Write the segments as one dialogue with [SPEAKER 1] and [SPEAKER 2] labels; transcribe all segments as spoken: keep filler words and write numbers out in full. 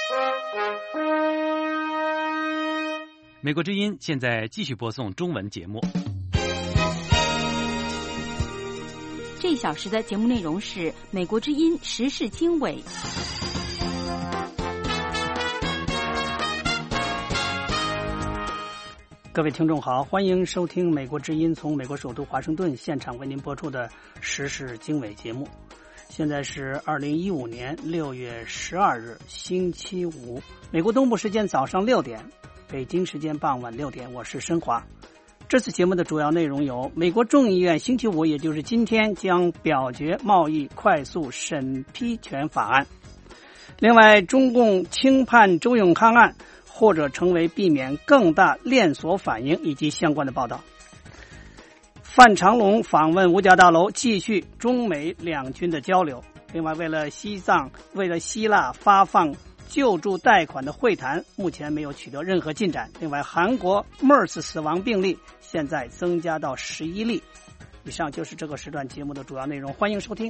[SPEAKER 1] 美国之音现在继续播送中文节目。
[SPEAKER 2] 这一小时的节目内容是美国之音时事经纬。
[SPEAKER 3] 各位听众好，欢迎收听美国之音从美国首都华盛顿现场为您播出的时事经纬节目。现在是二零一五年六月十二日星期五，美国东部时间早上六点，北京时间傍晚六点，我是申华。这次节目的主要内容有：美国众议院星期五，也就是今天将表决贸易快速审批权法案；另外，中共轻判周永康案或者成为避免更大连锁反应以及相关的报道。范长龙访问五角大楼，继续中美两军的交流。另外，为了西藏、为了希腊发放救助贷款的会谈目前没有取得任何进展。另外，韩国 MERS 死亡病例现在增加到十一例。以上就是这个时段节目的主要内容，欢迎收听。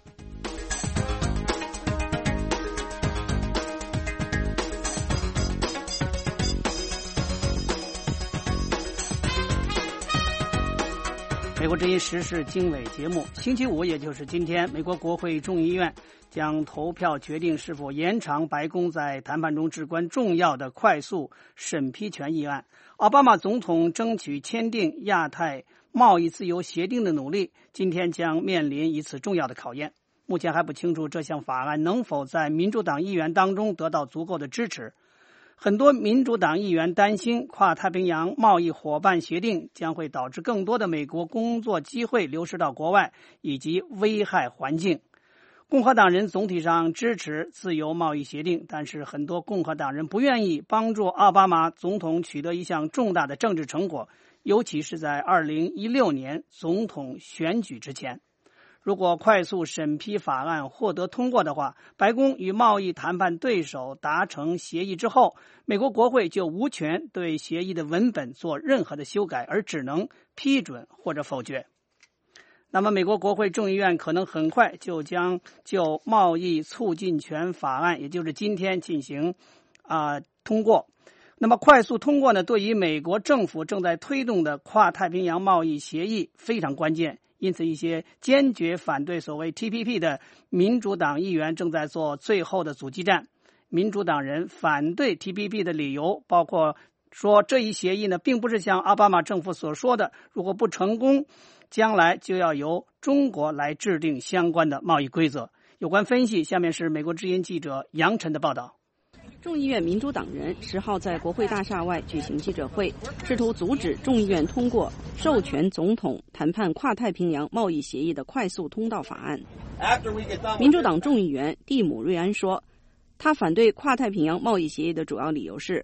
[SPEAKER 3] 美国之音时事经纬节目，星期五也就是今天，美国国会众议院将投票决定是否延长白宫在谈判中至关重要的快速审批权议案。奥巴马总统争取签订亚太贸易自由协定的努力，今天将面临一次重要的考验。目前还不清楚这项法案能否在民主党议员当中得到足够的支持。很多民主党议员担心跨太平洋贸易伙伴协定将会导致更多的美国工作机会流失到国外，以及危害环境。共和党人总体上支持自由贸易协定，但是很多共和党人不愿意帮助奥巴马总统取得一项重大的政治成果，尤其是在二零一六年总统选举之前。如果快速审批法案获得通过的话，白宫与贸易谈判对手达成协议之后，美国国会就无权对协议的文本做任何的修改，而只能批准或者否决。那么美国国会众议院可能很快就将就贸易促进权法案，也就是今天进行啊、呃、通过。那么快速通过呢，对于美国政府正在推动的跨太平洋贸易协议非常关键。因此，一些坚决反对所谓 T P P 的民主党议员正在做最后的阻击战。民主党人反对 T P P 的理由包括说，这一协议呢，并不是像奥巴马政府所说的，如果不成功，将来就要由中国来制定相关的贸易规则。有关分析，下面是美国之音记者杨晨的报道。
[SPEAKER 4] 众议院民主党人十号在国会大厦外举行记者会，试图阻止众议院通过授权总统谈判跨太平洋贸易协议的快速通道法案。民主党众议员蒂姆·瑞安说，他反对跨太平洋贸易协议的主要理由是，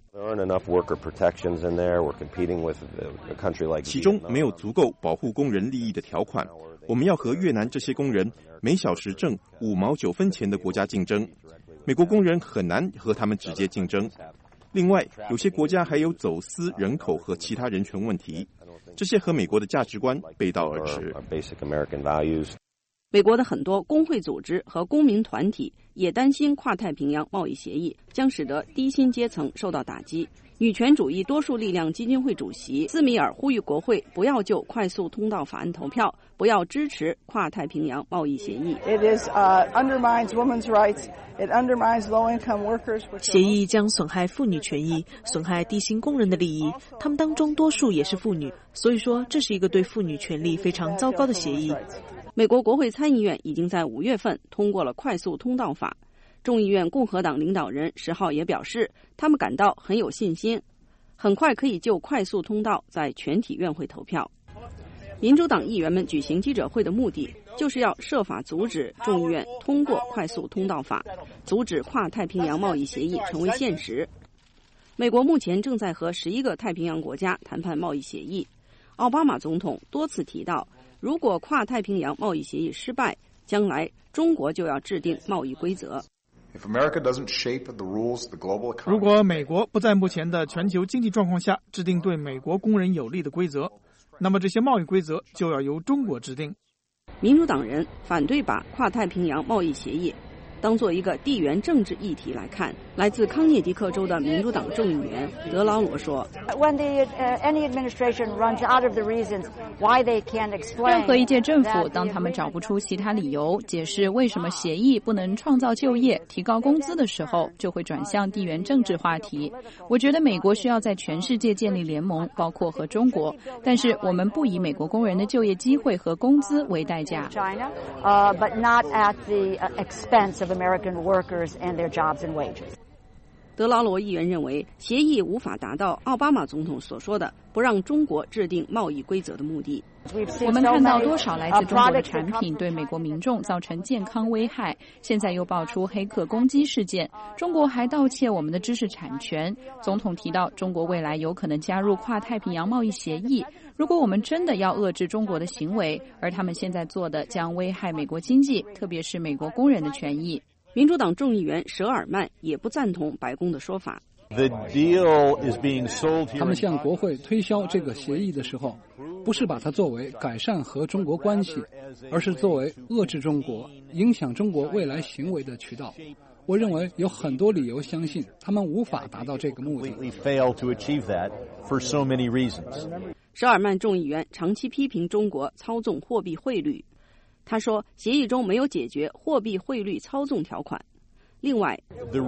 [SPEAKER 5] 其中没有足够保护工人利益的条款。我们要和越南这些工人每小时挣五毛九分钱的国家竞争。美国工人很难和他们直接竞争。另外，有些国家还有走私人口和其他人权问题，这些和美国的价值观背道而驰。
[SPEAKER 4] 美国的很多工会组织和公民团体也担心跨太平洋贸易协议将使得低薪阶层受到打击。女权主义多数力量基金会主席斯米尔呼吁国会不要就快速通道法案投票，不要支持跨太平洋贸易协议。
[SPEAKER 6] It is, uh, undermines women's rights. It undermines low-income workers.
[SPEAKER 7] 协议将损害妇女权益，损害低薪工人的利益，他们当中多数也是妇女，所以说这是一个对妇女权利非常糟糕的协议。
[SPEAKER 4] 美国国会参议院已经在五月份通过了快速通道法。众议院共和党领导人十号也表示，他们感到很有信心，很快可以就快速通道在全体院会投票。民主党议员们举行记者会的目的，就是要设法阻止众议院通过快速通道法，阻止跨太平洋贸易协议成为现实。美国目前正在和十一个太平洋国家谈判贸易协议。奥巴马总统多次提到，如果跨太平洋贸易协议失败，将来中国就要制定贸易规则。
[SPEAKER 8] 如果美国不在目前的全球经济状况下制定对美国工人有利的规则，那么这些贸易规则就要由中国制定。
[SPEAKER 4] 民主党人反对把跨太平洋贸易协议当做一个地缘政治议题来看。来自康涅狄克州的民主党众议员德劳罗说，
[SPEAKER 9] 任何一届政府当他们找不出其他理由解释为什么协议不能创造就业、提高工资的时候，就会转向地缘政治话题。我觉得美国需要在全世界建立联盟，包括和中国，但是我们不以美国工人的就业机会和工资为代价。
[SPEAKER 4] 德劳罗议员认为，协议无法达到奥巴马总统所说的不让中国制定贸易规则的目的。
[SPEAKER 9] 我们看到多少来自中国的产品对美国民众造成健康危害，现在又爆出黑客攻击事件，中国还盗窃我们的知识产权。总统提到，中国未来有可能加入跨太平洋贸易协议。如果我们真的要遏制中国的行为，而他们现在做的将危害美国经济，特别是美国工人的权益。
[SPEAKER 4] 民主党众议员舍尔曼也不赞同白宫的说法。
[SPEAKER 10] 他们向国会推销这个协议的时候，不是把它作为改善和中国关系，而是作为遏制中国、影响中国未来行为的渠道。我认为有很多理由相信他们无法达到这个目的。
[SPEAKER 4] 舍尔曼众议员长期批评中国操纵货币汇率。他说，协议中没有解决货币汇率操纵条款。另外，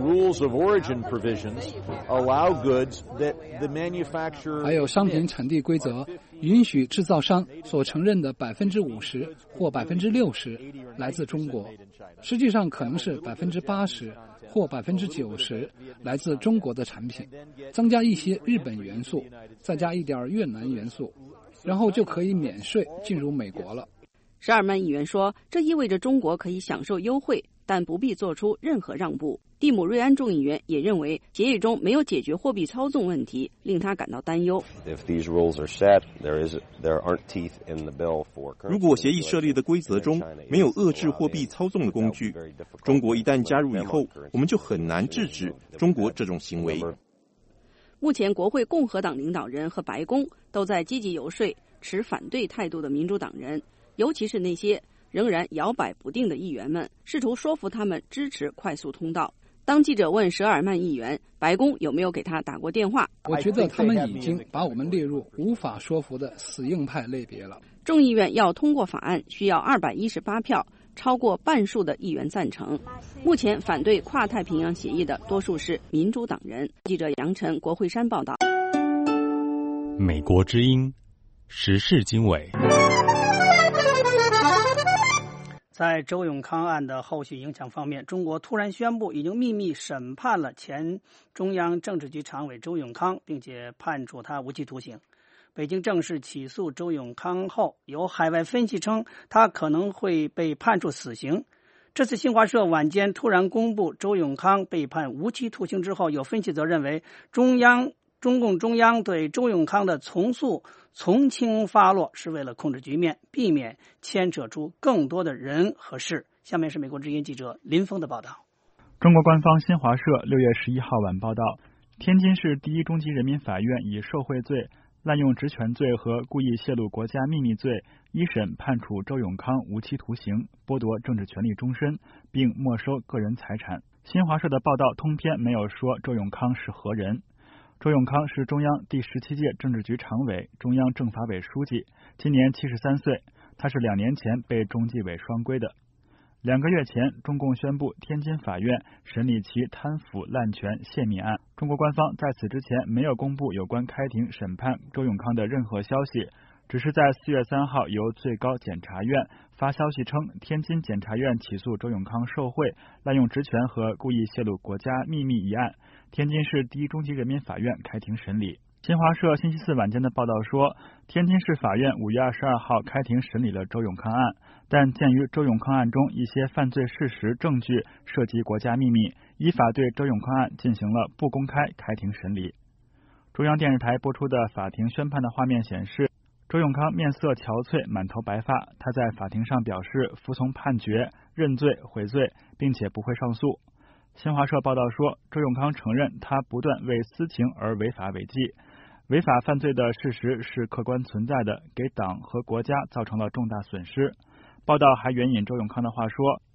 [SPEAKER 10] 还有商品产地规则允许制造商所承认的百分之五十或百分之六十来自中国，实际上可能是百分之八十或百分之九十来自中国的产品，增加一些日本元素，再加一点越南元素，然后就可以免税进入美国了。
[SPEAKER 4] 舍尔曼议员说，这意味着中国可以享受优惠，但不必做出任何让步。蒂姆·瑞安众议员也认为，协议中没有解决货币操纵问题，令他感到担忧。
[SPEAKER 5] 如果协议设立的规则中没有遏制货币操纵的工具，中国一旦加入以后，我们就很难制止中国这种行为。
[SPEAKER 4] 目前，国会共和党领导人和白宫都在积极游说持反对态度的民主党人，尤其是那些仍然摇摆不定的议员们，试图说服他们支持快速通道。当记者问舍尔曼议员白宫有没有给他打过电话，
[SPEAKER 10] 我觉得他们已经把我们列入无法说服的死硬派类别了。
[SPEAKER 4] 众议院要通过法案需要二百一十八票，超过半数的议员赞成。目前反对跨太平洋协议的多数是民主党人。记者杨晨，国会山报道。
[SPEAKER 1] 美国之音，时事经纬。
[SPEAKER 3] 在周永康案的后续影响方面，中国突然宣布已经秘密审判了前中央政治局常委周永康，并且判处他无期徒刑。北京正式起诉周永康后，有海外分析称他可能会被判处死刑。这次新华社晚间突然公布周永康被判无期徒刑之后，有分析则认为中央中共中央对周永康的从速从轻发落是为了控制局面，避免牵扯出更多的人和事。下面是美国之音记者林峰的报道。
[SPEAKER 11] 中国官方新华社六月十一号晚报道，天津市第一中级人民法院以受贿罪、滥用职权罪和故意泄露国家秘密罪一审判处周永康无期徒刑，剥夺政治权利终身，并没收个人财产。新华社的报道通篇没有说周永康是何人。周永康是中央第十七届政治局常委、中央政法委书记，今年七十三岁。他是两年前被中纪委双规的。两个月前，中共宣布天津法院审理其贪腐滥权泄密案。中国官方在此之前没有公布有关开庭审判周永康的任何消息，只是在四月三号由最高检察院发消息称，天津检察院起诉周永康受贿、滥用职权和故意泄露国家秘密一案，天津市第一中级人民法院开庭审理。新华社星期四晚间的报道说，天津市法院五月二十二号开庭审理了周永康案，但鉴于周永康案中一些犯罪事实证据涉及国家秘密，依法对周永康案进行了不公开开庭审理。中央电视台播出的法庭宣判的画面显示，周永康面色憔悴，满头白发，他在法庭上表示服从判决、认罪悔罪，并且不会上诉。新华社报道说，周永康承认他不断为私情而违法违纪，违法犯罪的事实是客观存在的，给党和国家造成了重大损失。报道还援引周永康的话说，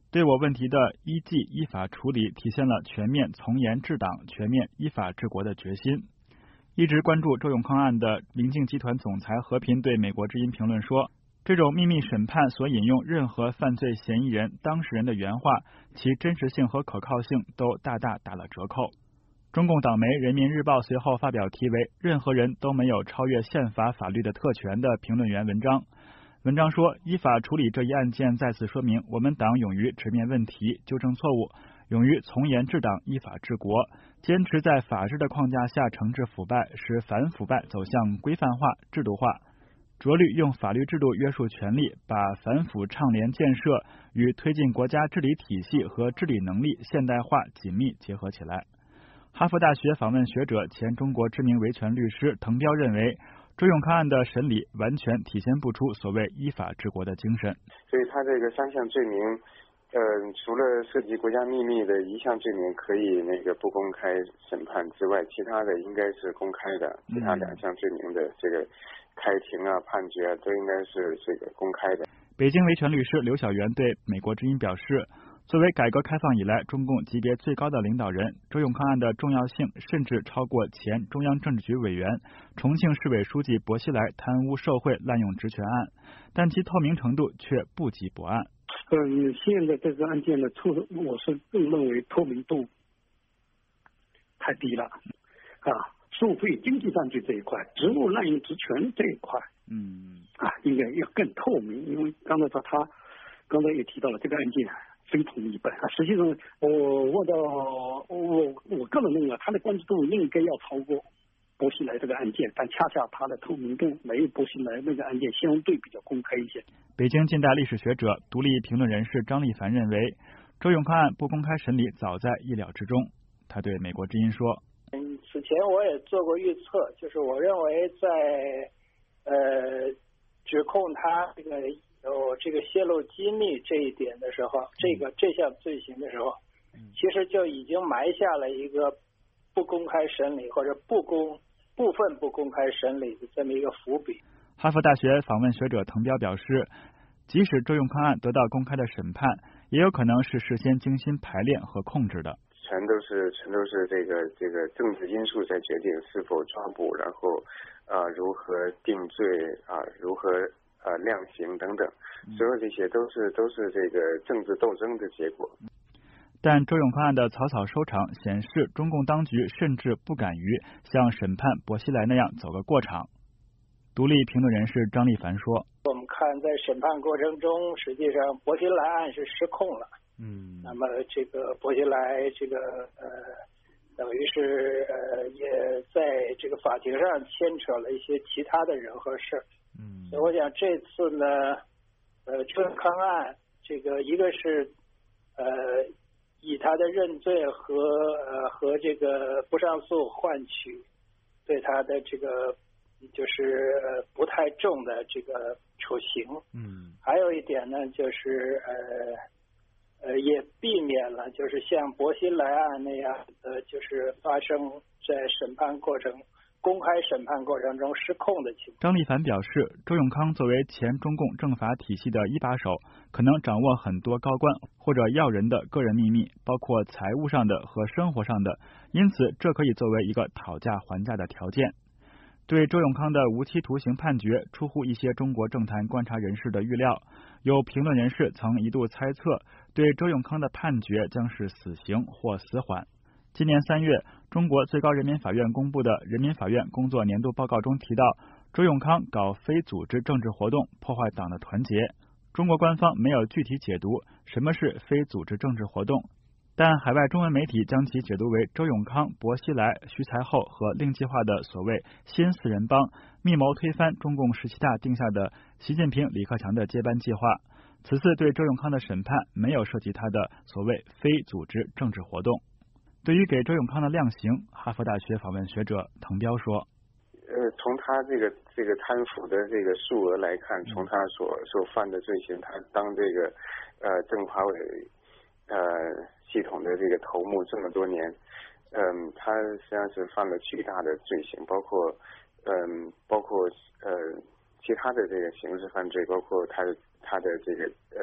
[SPEAKER 11] 对我问题的依纪依法处理，体现了全面从严治党、全面依法治国的决心。一直关注周永康案的明镜集团总裁何平对美国之音评论说，这种秘密审判所引用任何犯罪嫌疑人、当事人的原话，其真实性和可靠性都大大打了折扣。中共党媒《人民日报》随后发表题为“任何人都没有超越宪法法律的特权”的评论员文章。文章说，依法处理这一案件再次说明我们党勇于直面问题、纠正错误，勇于从严治党、依法治国，坚持在法治的框架下惩治腐败，使反腐败走向规范化、制度化，着力用法律制度约束权力，把反腐倡廉建设与推进国家治理体系和治理能力现代化紧密结合起来。哈佛大学访问学者、前中国知名维权律师滕彪认为，周永康案的审理完全体现不出所谓依法治国的精神。
[SPEAKER 12] 所以他这个三项罪名，呃，除了涉及国家秘密的一项罪名可以那个不公开审判之外，其他的应该是公开的。其他两项罪名的这个开庭啊、判决啊，都应该是这个公开的。
[SPEAKER 11] 北京维权律师刘晓元对美国之音表示，作为改革开放以来中共级别最高的领导人，周永康案的重要性甚至超过前中央政治局委员、重庆市委书记薄熙来贪污受贿滥用职权案，但其透明程度却不及薄案。
[SPEAKER 13] 嗯，现在这个案件的透，我是更认为透明度太低了啊。受贿经济犯罪这一块，职务滥用职权这一块，嗯啊，应该要更透明。因为刚才说他刚才也提到了这个案件非同一般啊。实际上，我我的我我个人认为，他的关注度应该要超过薄熙来这个案件，但恰恰他的透明度没有薄熙来那个案件相对比较公开一些。
[SPEAKER 11] 北京近代历史学者、独立评论人士张立凡认为，周永康案不公开审理早在意料之中。他对美国之音说，
[SPEAKER 14] 嗯，此前我也做过预测，就是我认为在呃指控他这个有这个泄露机密这一点的时候，这个这项罪行的时候，其实就已经埋下了一个不公开审理或者不公部分不公开审理的这么一个伏笔。
[SPEAKER 11] 哈佛大学访问学者滕彪表示，即使周永康案得到公开的审判，也有可能是事先精心排练和控制的。
[SPEAKER 12] 全都是全都是这个这个政治因素在决定是否抓捕，然后啊、呃、如何定罪啊、呃、如何呃量刑等等，所有这些都是都是这个政治斗争的结果。
[SPEAKER 11] 但周永康案的草草收场显示，中共当局甚至不敢于像审判薄熙来那样走个过场。独立评论人士张立凡说，
[SPEAKER 14] 我们看在审判过程中，实际上薄熙来案是失控了。嗯，那么这个薄熙来这个呃，等于是呃，也在这个法庭上牵扯了一些其他的人和事。嗯，所以我想这次呢，呃，周永康案这个一个是呃，以他的认罪和呃和这个不上诉换取对他的这个就是呃不太重的这个处刑。嗯，还有一点呢，就是呃。呃，也避免了就是像薄熙来案那样的，就是发生在审判过程、公开审判过程中失控的情况。
[SPEAKER 11] 张立凡表示，周永康作为前中共政法体系的一把手，可能掌握很多高官或者要人的个人秘密，包括财务上的和生活上的，因此这可以作为一个讨价还价的条件。对周永康的无期徒刑判决出乎一些中国政坛观察人士的预料，有评论人士曾一度猜测，对周永康的判决将是死刑或死缓。今年三月，中国最高人民法院公布的人民法院工作年度报告中提到，周永康搞非组织政治活动，破坏党的团结。中国官方没有具体解读什么是非组织政治活动，但海外中文媒体将其解读为周永康、薄熙来、徐才厚和令计划的所谓新四人帮，密谋推翻中共十七大定下的习近平、李克强的接班计划。此次对周永康的审判没有涉及他的所谓非组织政治活动。对于给周永康的量刑，哈佛大学访问学者滕彪说，
[SPEAKER 12] 呃，从他这个这个贪腐的这个数额来看，从他所所犯的罪行，他当这个呃政法委呃系统的这个头目这么多年，嗯，他实际上是犯了巨大的罪行，包括嗯包括呃其他的这个刑事犯罪，包括他的他的这个呃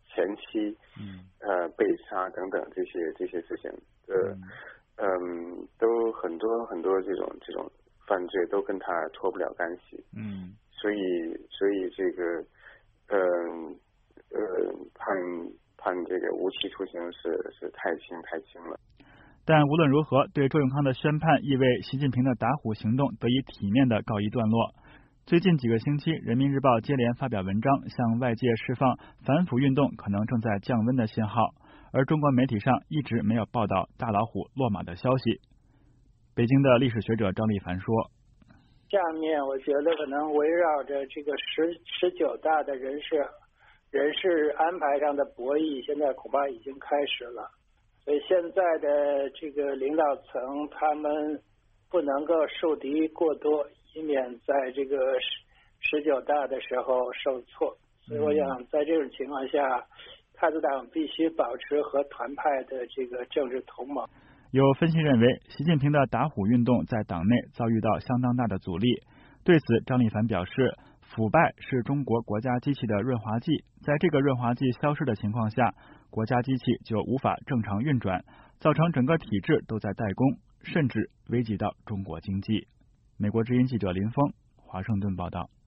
[SPEAKER 12] 前妻呃被杀等等这些这些事情，呃嗯，都很多很多这种这种犯罪都跟他脱不了干系。嗯，所以所以这个嗯 呃, 呃判判这个无期徒刑是是太轻太轻了。
[SPEAKER 11] 但无论如何，对周永康的宣判意味习近平的打虎行动得以体面地告一段落。最近几个星期，人民日报接连发表文章，向外界释放反腐运动可能正在降温的信号，而中国媒体上一直没有报道大老虎落马的消息。北京的历史学者张立凡说，
[SPEAKER 14] 下面我觉得可能围绕着这个十十九大的人事人事安排上的博弈，现在恐怕已经开始了。所以现在的这个领导层，他们不能够树敌过多，以免在这个十九大的时候受挫。所以我想在这种情况下，太子党必须保持和团派的这个政治同盟。
[SPEAKER 11] 有分析认为，习近平的打虎运动在党内遭遇到相当大的阻力。对此，张立凡表示，腐败是中国国家机器的润滑剂，在这个润滑剂消失的情况下，国家机器就无法正常运转，造成整个体制都在怠工，甚至危及到中国经济。美国之音记者林峰，华盛顿报道。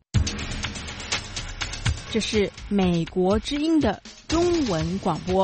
[SPEAKER 7] 这是美国之音的中文广播。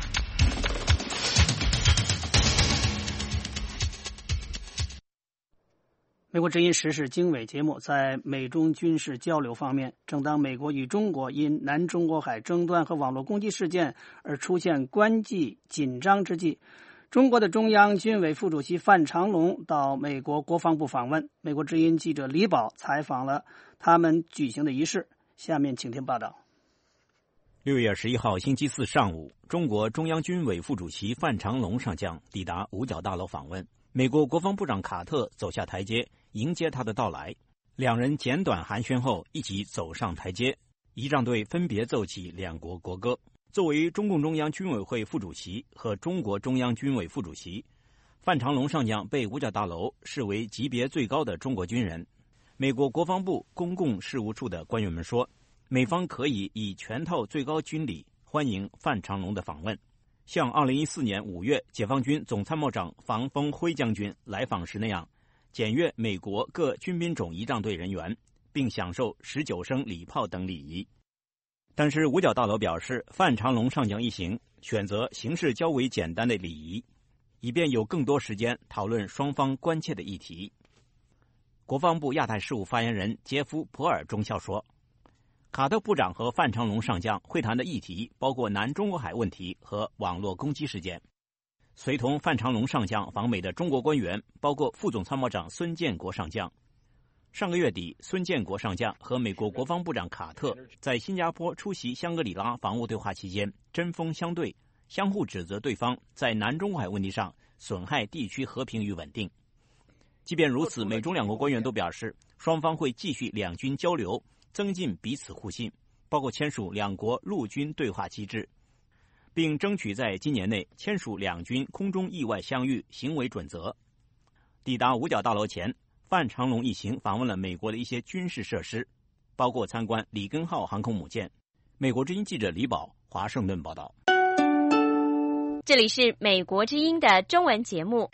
[SPEAKER 3] 美国之音时事经纬节目在美中军事交流方面，正当美国与中国因南中国海争端和网络攻击事件而出现关系紧张之际，中国的中央军委副主席范长龙到美国国防部访问。美国之音记者李宝采访了他们举行的仪式，下面请听报道。
[SPEAKER 15] 六月十一号星期四上午，中国中央军委副主席范长龙上将抵达五角大楼访问。美国国防部长卡特走下台阶迎接他的到来，两人简短寒暄后一起走上台阶，仪仗队分别奏起两国国歌。作为中共中央军委会副主席和中国中央军委副主席，范长龙上将被五角大楼视为级别最高的中国军人。美国国防部公共事务处的官员们说，美方可以以全套最高军礼欢迎范长龙的访问，像二零一四年五月解放军总参谋长房峰辉将军来访时那样，检阅美国各军兵种仪仗队人员，并享受十九声礼炮等礼仪。但是五角大楼表示，范长龙上将一行选择形式较为简单的礼仪，以便有更多时间讨论双方关切的议题。国防部亚太事务发言人杰夫·普尔中校说，卡特部长和范长龙上将会谈的议题包括南中国海问题和网络攻击事件。随同范长龙上将访美的中国官员包括副总参谋长孙建国上将。上个月底，孙建国上将和美国国防部长卡特在新加坡出席香格里拉防务对话期间针锋相对，相互指责对方在南中国海问题上损害地区和平与稳定。即便如此，美中两国官员都表示，双方会继续两军交流，增进彼此互信，包括签署两国陆军对话机制，并争取在今年内签署两军空中意外相遇行为准则。抵达五角大楼前，范长龙一行访问了美国的一些军事设施，包括参观里根号航空母舰。美国之音记者李宝，华盛顿报道。
[SPEAKER 16] 这里是美国之音的中文节目。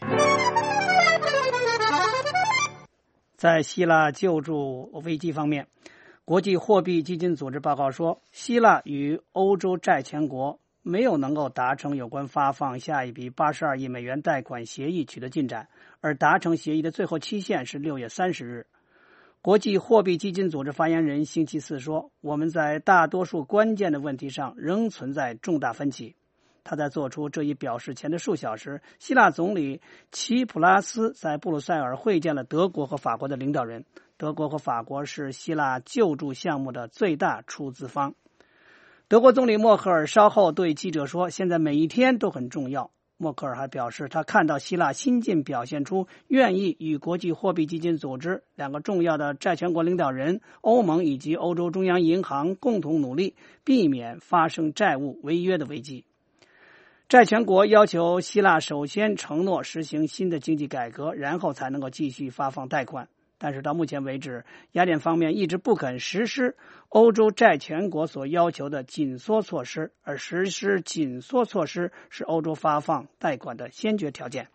[SPEAKER 3] 在希腊救助危机方面，国际货币基金组织报告说，希腊与欧洲债权国没有能够达成有关发放下一笔八十二亿美元贷款协议取得进展，而达成协议的最后期限是六月三十日。国际货币基金组织发言人星期四说，我们在大多数关键的问题上仍存在重大分歧。他在做出这一表示前的数小时，希腊总理齐普拉斯在布鲁塞尔会见了德国和法国的领导人。德国和法国是希腊救助项目的最大出资方。德国总理默克尔稍后对记者说，现在每一天都很重要。默克尔还表示，他看到希腊新近表现出愿意与国际货币基金组织、两个重要的债权国领导人、欧盟以及欧洲中央银行共同努力，避免发生债务违约的危机。债权国要求希腊首先承诺实行新的经济改革，然后才能够继续发放贷款。 但是到目前为止，雅典方面一直不肯实施欧洲债权国所要求的紧缩措施，而实施紧缩措施是欧洲发放贷款的先决条件。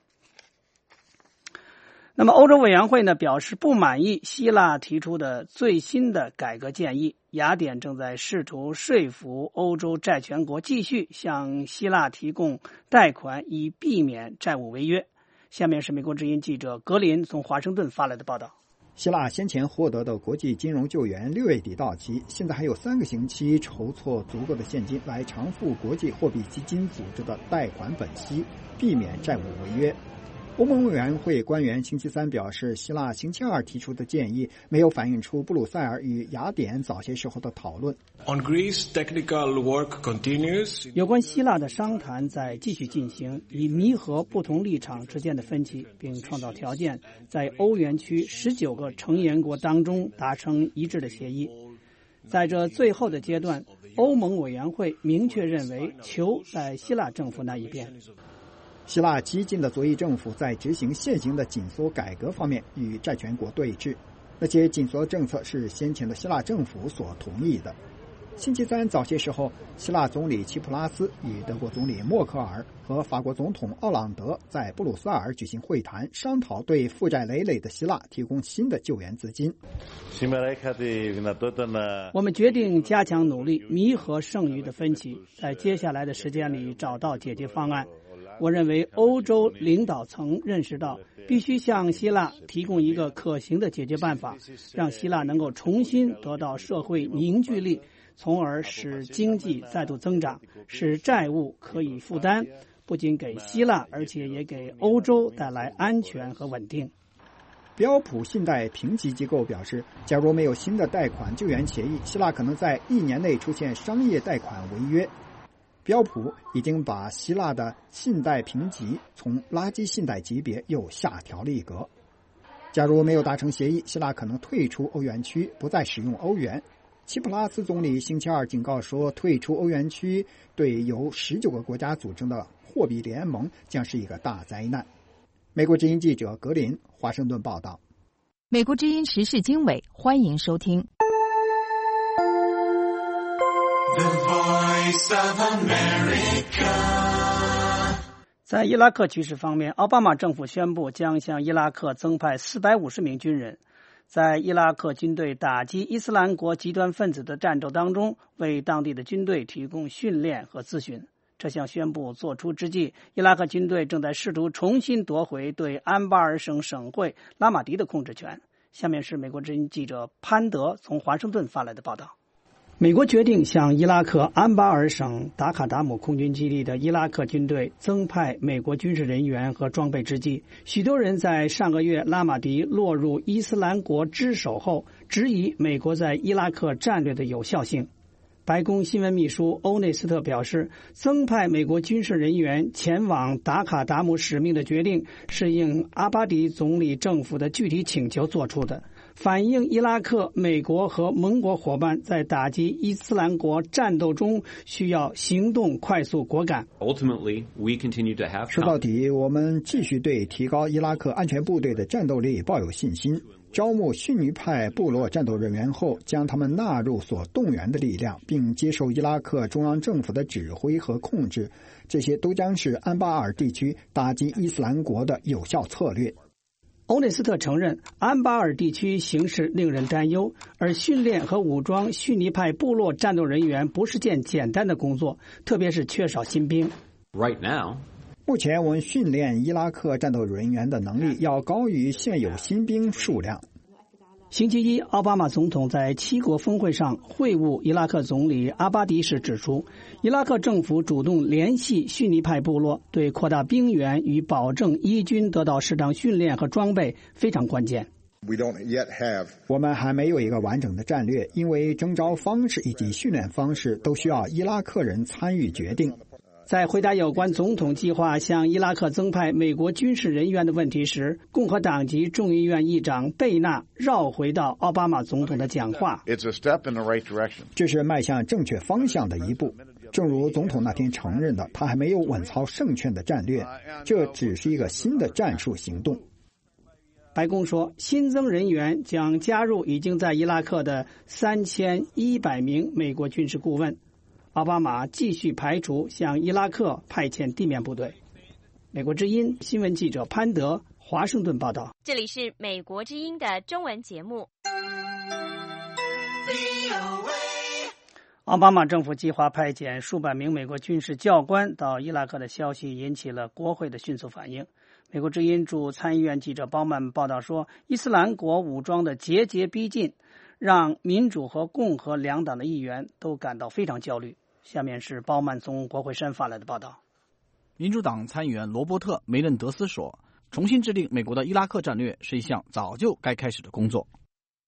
[SPEAKER 3] 那么欧洲委员会呢表示不满意希腊提出的最新的改革建议，雅典正在试图说服欧洲债权国继续向希腊提供贷款，以避免债务违约。下面是美国之音记者格林从华盛顿发来的报道。
[SPEAKER 17] 希腊先前获得的国际金融救援六月底到期，现在还有三个星期筹措足够的现金来偿付国际货币基金组织的贷款本息，避免债务违约。欧盟委员会官员星期三表示，希腊星期二提出的建议没有反映出布鲁塞尔与雅典早些时候的讨论。
[SPEAKER 18] On Greece, technical work continues.
[SPEAKER 3] 有关希腊的商谈在继续进行，以弥合不同立场之间的分歧，并创造条件，在欧元区十九个成员国当中达成一致的协议。在这最后的阶段，欧盟委员会明确认为球在希腊政府那一边。
[SPEAKER 17] 希腊激进的左翼政府在执行现行的紧缩改革方面与债权国对峙，那些紧缩政策是先前的希腊政府所同意的。星期三早些时候，希腊总理齐普拉斯与德国总理默克尔和法国总统奥朗德在布鲁塞尔举行会谈，商讨对负债累累的希腊提供新的救援资金。
[SPEAKER 3] 我们决定加强努力，弥合剩余的分歧，在接下来的时间里找到解决方案。我认为欧洲领导层认识到必须向希腊提供一个可行的解决办法，让希腊能够重新得到社会凝聚力，从而使经济再度增长，使债务可以负担，不仅给希腊，而且也给欧洲带来安全和稳定。
[SPEAKER 17] 标普信贷评级机构表示，假如没有新的贷款救援协议，希腊可能在一年内出现商业贷款违约。标普已经把希腊的信贷评级从垃圾信贷级别又下调了一格。假如没有达成协议，希腊可能退出欧元区，不再使用欧元。齐普拉斯总理星期二警告说，退出欧元区对由十九个国家组成的货币联盟将是一个大灾难。美国之音记者格林，华盛顿报道。
[SPEAKER 19] 美国之音时事经纬，欢迎收听。
[SPEAKER 20] The Voice of America。
[SPEAKER 3] 在伊拉克局势方面，奥巴马政府宣布将向伊拉克增派四百五十名军人，在伊拉克军队打击伊斯兰国极端分子的战斗当中，为当地的军队提供训练和咨询。这项宣布作出之际，伊拉克军队正在试图重新夺回对安巴尔省省会拉马迪的控制权。下面是美国之音记者潘德从华盛顿发来的报道。美国决定向伊拉克安巴尔省达卡达姆空军基地的伊拉克军队增派美国军事人员和装备之际，许多人在上个月拉马迪落入伊斯兰国之手后，质疑美国在伊拉克战略的有效性。白宫新闻秘书欧内斯特表示，增派美国军事人员前往达卡达姆使命的决定是应阿巴迪总理政府的具体请求做出的，反映伊拉克、美国和盟国伙伴在打击伊斯兰国战斗中需要行动快速果敢。
[SPEAKER 17] 说到底，我们继续对提高伊拉克安全部队的战斗力抱有信心。招募逊尼派部落战斗人员后，将他们纳入所动员的力量，并接受伊拉克中央政府的指挥和控制，这些都将是安巴尔地区打击伊斯兰国的有效策略。
[SPEAKER 3] 欧内斯特承认，安巴尔地区形势令人担忧，而训练和武装逊尼派部落战斗人员不是件简单的工作，特别是缺少新兵。
[SPEAKER 21] Right now,
[SPEAKER 17] 目前我们训练伊拉克战斗人员的能力要高于现有新兵数量。
[SPEAKER 3] 星期一，奥巴马总统在七国峰会上会晤伊拉克总理阿巴迪时指出，伊拉克政府主动联系逊尼派部落，对扩大兵源与保证伊军得到适当训练和装备非常关键。
[SPEAKER 17] We don't yet have. 我们还没有一个完整的战略，因为征召方式以及训练方式都需要伊拉克人参与决定。
[SPEAKER 3] 在回答有关总统计划向伊拉克增派美国军事人员的问题时，共和党籍众议院议长贝纳绕回到奥巴马总统的讲话。
[SPEAKER 21] It's a step in the right direction.
[SPEAKER 17] 这是迈向正确方向的一步。正如总统那天承认的，他还没有稳操胜券的战略，这只是一个新的战术行动。
[SPEAKER 3] 白宫说，新增人员将加入已经在伊拉克的三千一百名美国军事顾问。奥巴马继续排除向伊拉克派遣地面部队。美国之音新闻记者潘德，华盛顿报道。
[SPEAKER 16] 这里是美国之音的中文节目。
[SPEAKER 3] 奥巴马政府计划派遣数百名美国军事教官到伊拉克的消息引起了国会的迅速反应。美国之音驻参议院记者鲍曼报道说，伊斯兰国武装的节节逼近，让民主和共和两党的议员都感到非常焦虑。下面是鲍曼从国会山发来的报道。
[SPEAKER 2] 民主党参议员罗伯特·梅嫩德斯说，重新制定美国的伊拉克战略是一项早就该开始的工作。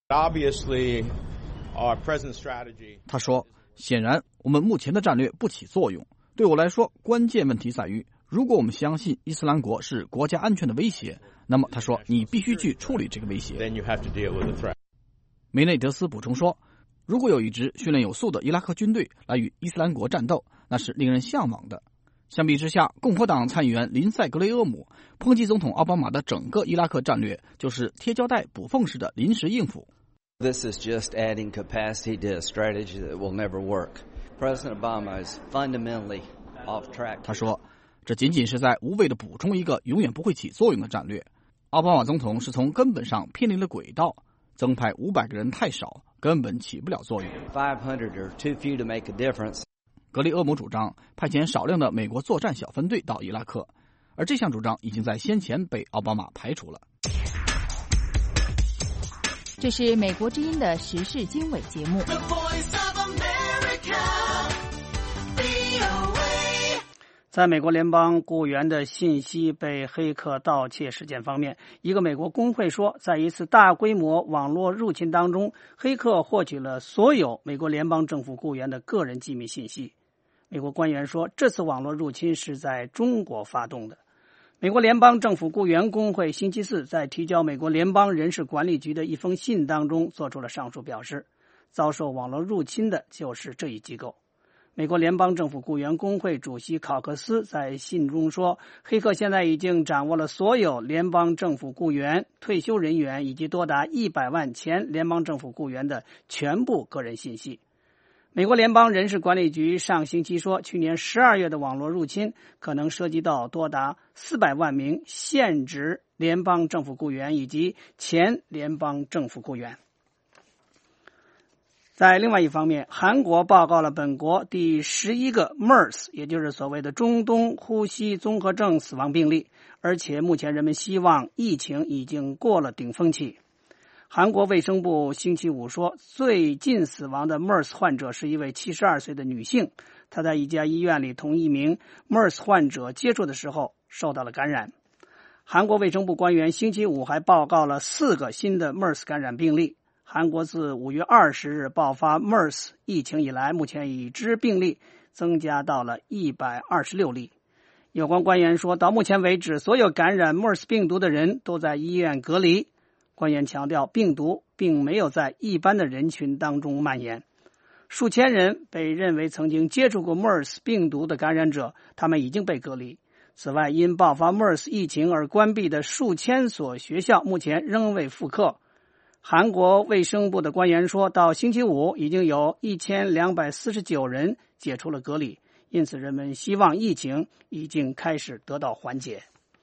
[SPEAKER 2] 他说，显然我们目前的战略不起作用。对我来说，关键问题在于，如果我们相信伊斯兰国是国家安全的威胁，那么他说你必须去处理这个威胁。梅内德斯补充说，如果有一支训练有素的伊拉克军队来与伊斯兰国战斗，那是令人向往的。相比之下，共和党参议员林赛·格雷厄姆抨击总统奥巴马的整个伊拉克战略就是贴胶带补缝式的临时应付。
[SPEAKER 22] This is just adding capacity to a strategy that will never work. President Obama is fundamentally off track.
[SPEAKER 2] 他说，这仅仅是在无谓的补充一个永远不会起作用的战略。奥巴马总统是从根本上偏离了轨道，增派五百个人太少，根本起不了作用。
[SPEAKER 22] five hundred are too few to make a difference.
[SPEAKER 2] 格雷厄姆主张派遣少量的美国作战小分队到伊拉克，而这项主张已经在先前被奥巴马排除了。
[SPEAKER 19] 这是美国之音的时事经纬节目。
[SPEAKER 3] 在美国联邦雇员的信息被黑客盗窃事件方面，一个美国工会说，在一次大规模网络入侵当中，黑客获取了所有美国联邦政府雇员的个人机密信息。美国官员说，这次网络入侵是在中国发动的。美国联邦政府雇员工会星期四在提交美国联邦人事管理局的一封信当中做出了上述表示，遭受网络入侵的就是这一机构。美国联邦政府雇员工会主席考克斯在信中说，黑客现在已经掌握了所有联邦政府雇员、退休人员以及多达一百万前联邦政府雇员的全部个人信息。美国联邦人事管理局上星期说，去年十二月的网络入侵可能涉及到多达四百万名现职联邦政府雇员以及前联邦政府雇员。在另外一方面，韩国报告了本国第十一个 MERS， 也就是所谓的中东呼吸综合症死亡病例，而且目前人们希望疫情已经过了顶峰期。韩国卫生部星期五说，最近死亡的 MERS 患者是一位七十二岁的女性，她在一家医院里同一名 MERS 患者接触的时候受到了感染。韩国卫生部官员星期五还报告了四个新的 MERS 感染病例。韩国自五月二十日爆发 MERS 疫情以来，目前已知病例增加到了一百二十六例。有关官员说，到目前为止，所有感染 MERS 病毒的人都在医院隔离。官员强调，病毒并没有在一般的人群当中蔓延。数千人被认为曾经接触过 MERS 病毒的感染者，他们已经被隔离。此外，因爆发 MERS 疫情而关闭的数千所学校目前仍未复课。韩国卫生部的官员说，到星期五已经有一千两百四十九人解除了隔离，因此人们希望疫情已经开始得到缓解。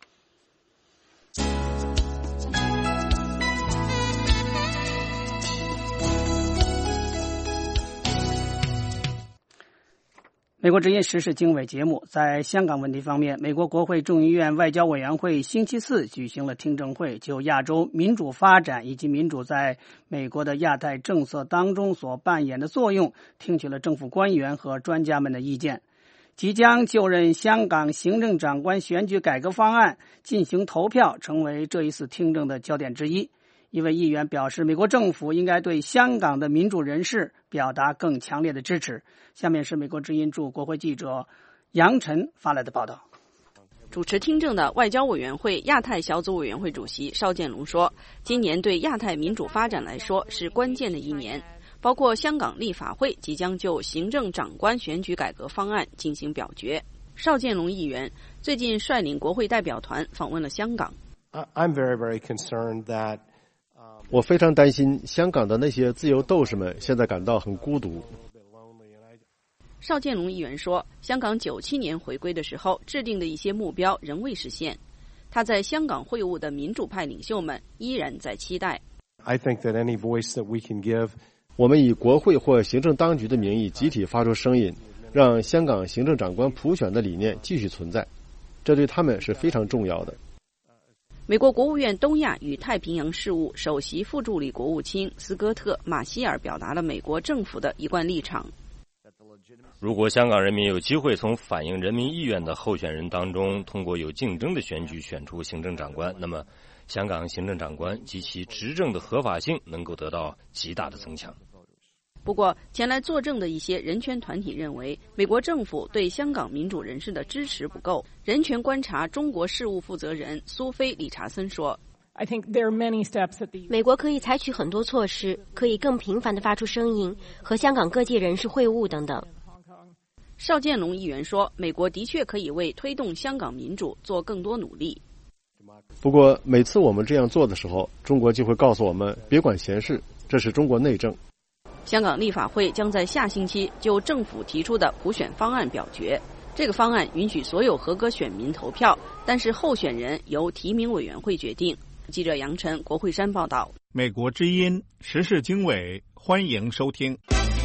[SPEAKER 3] 美国之音时事经纬节目，在香港问题方面，美国国会众议院外交委员会星期四举行了听证会，就亚洲民主发展以及民主在美国的亚太政策当中所扮演的作用，听取了政府官员和专家们的意见。即将就任香港行政长官选举改革方案进行投票，成为这一次听证的焦点之一。一位议员表示，美国政府应该对香港的民主人士表达更强烈的支持。下面是美国之音驻国会记者杨晨发来的报道。
[SPEAKER 4] 主持听证的外交委员会亚太小组委员会主席邵建龙说，今年对亚太民主发展来说是关键的一年，包括香港立法会即将就行政长官选举改革方案进行表决。邵建龙议员最近率领国会代表团访问了香港。
[SPEAKER 6] I'm very, very concerned that
[SPEAKER 8] 我非常担心香港的那些自由斗士们现在感到很孤独。
[SPEAKER 4] 邵建龙议员说，香港九七年回归的时候制定的一些目标仍未实现。他在香港会晤的民主派领袖们依然在期待。
[SPEAKER 6] I think that any voice that we can give
[SPEAKER 8] 我们以国会或行政当局的名义集体发出声音，让香港行政长官普选的理念继续存在，这对他们是非常重要的。
[SPEAKER 4] 美国国务院东亚与太平洋事务首席副助理国务卿斯科特·马歇尔表达了美国政府的一贯立场。
[SPEAKER 1] 如果香港人民有机会从反映人民意愿的候选人当中通过有竞争的选举选出行政长官，那么香港行政长官及其执政的合法性能够得到极大的增强。
[SPEAKER 4] 不过，前来作证的一些人权团体认为，美国政府对香港民主人士的支持不够。人权观察中国事务负责人苏菲·理查森说，
[SPEAKER 23] 美国可以采取很多措施，可以更频繁地发出声音，和香港各界人士会晤等等。
[SPEAKER 4] 邵建龙议员说，美国的确可以为推动香港民主做更多努力。
[SPEAKER 8] 不过，每次我们这样做的时候，中国就会告诉我们别管闲事，这是中国内政。
[SPEAKER 4] 香港立法会将在下星期就政府提出的普选方案表决。这个方案允许所有合格选民投票，但是候选人由提名委员会决定。记者杨晨、国会山报道。
[SPEAKER 24] 美国之音时事经纬，欢迎收听。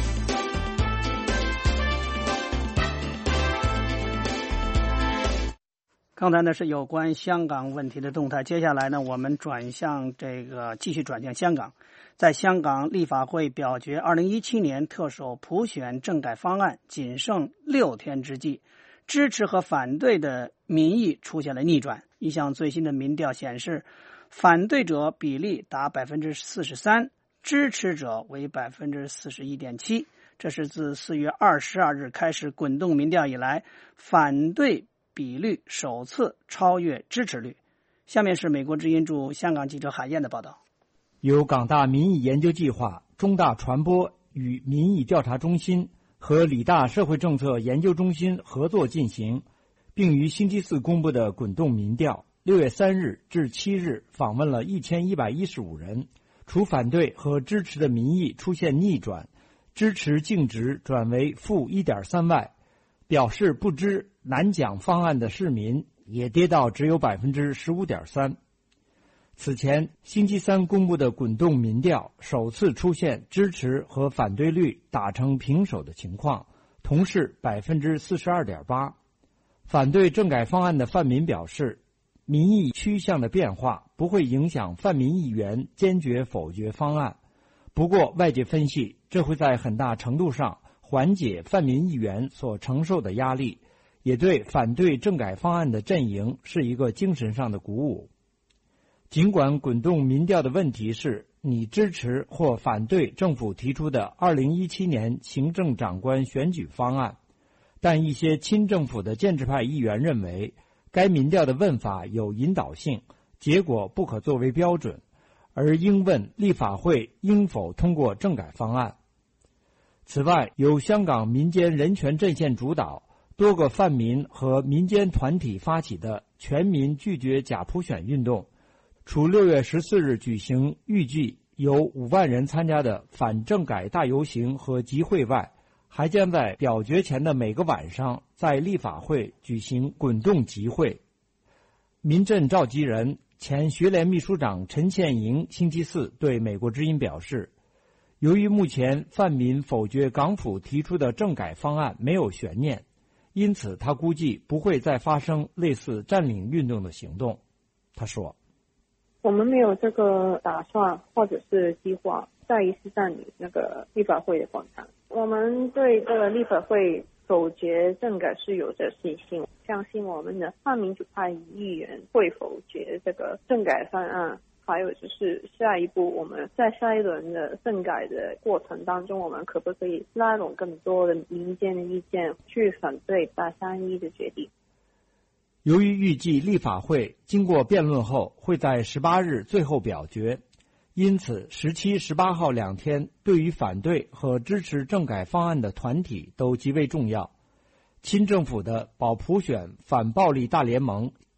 [SPEAKER 3] 刚才呢是有关香港问题的动态，接下来呢我们转向这个继续转向香港。在香港立法会表决二零一七年特首普选政改方案仅剩六天之际，支持和反对的民意出现了逆转。一项最新的民调显示，反对者比例达百分之四十三，支持者为百分之四十一点七。这是自四月二十二日开始滚动民调以来，反对比率首次超越支持率。下面是美国之音驻香港记者海燕的报道。
[SPEAKER 25] 由港大民意研究计划、中大传播与民意调查中心和理大社会政策研究中心合作进行，并于星期四公布的滚动民调，六月三日至七日访问了一千一百一十五人，除反对和支持的民意出现逆转，支持净值转为负一点三外，表示不支南蒋方案的市民也跌到只有百分之十五点三。此前星期三公布的滚动民调首次出现支持和反对率打成平手的情况，同是百分之四十二点八。反对政改方案的泛民表示，民意趋向的变化不会影响泛民议员坚决否决方案。不过，外界分析，这会在很大程度上缓解泛民议员所承受的压力，也对反对政改方案的阵营是一个精神上的鼓舞。尽管滚动民调的问题是你支持或反对政府提出的二零一七年行政长官选举方案，但一些亲政府的建制派议员认为，该民调的问法有引导性，结果不可作为标准，而应问立法会应否通过政改方案。此外，由香港民间人权阵线主导，多个泛民和民间团体发起的全民拒绝假普选运动，除六月十四日举行预计有五万人参加的反政改大游行和集会外，还将在表决前的每个晚上在立法会举行滚动集会。民阵召集人、前学联秘书长陈倩莹星期四对美国之音表示，由于目前泛民否决港府提出的政改方案没有悬念，因此他估计不会再发生类似占领运动的行动。他说，
[SPEAKER 26] 我们没有这个打算或者是计划再一次占领那个立法会的广场。我们对这个立法会否决政改是有着信心，相信我们的泛民主派议员会否决这个政改方案。还有就是下一步我们在下一轮的政改的过程当中，我们可不可以拉拢更多的民间的意见去反对八三一的决定。
[SPEAKER 25] 由于预计立法会经过辩论后会在十八日最后表决，因此十七、十八号两天对于反对和支持政改方案的团体都极为重要。亲政府的保普选反暴力大联盟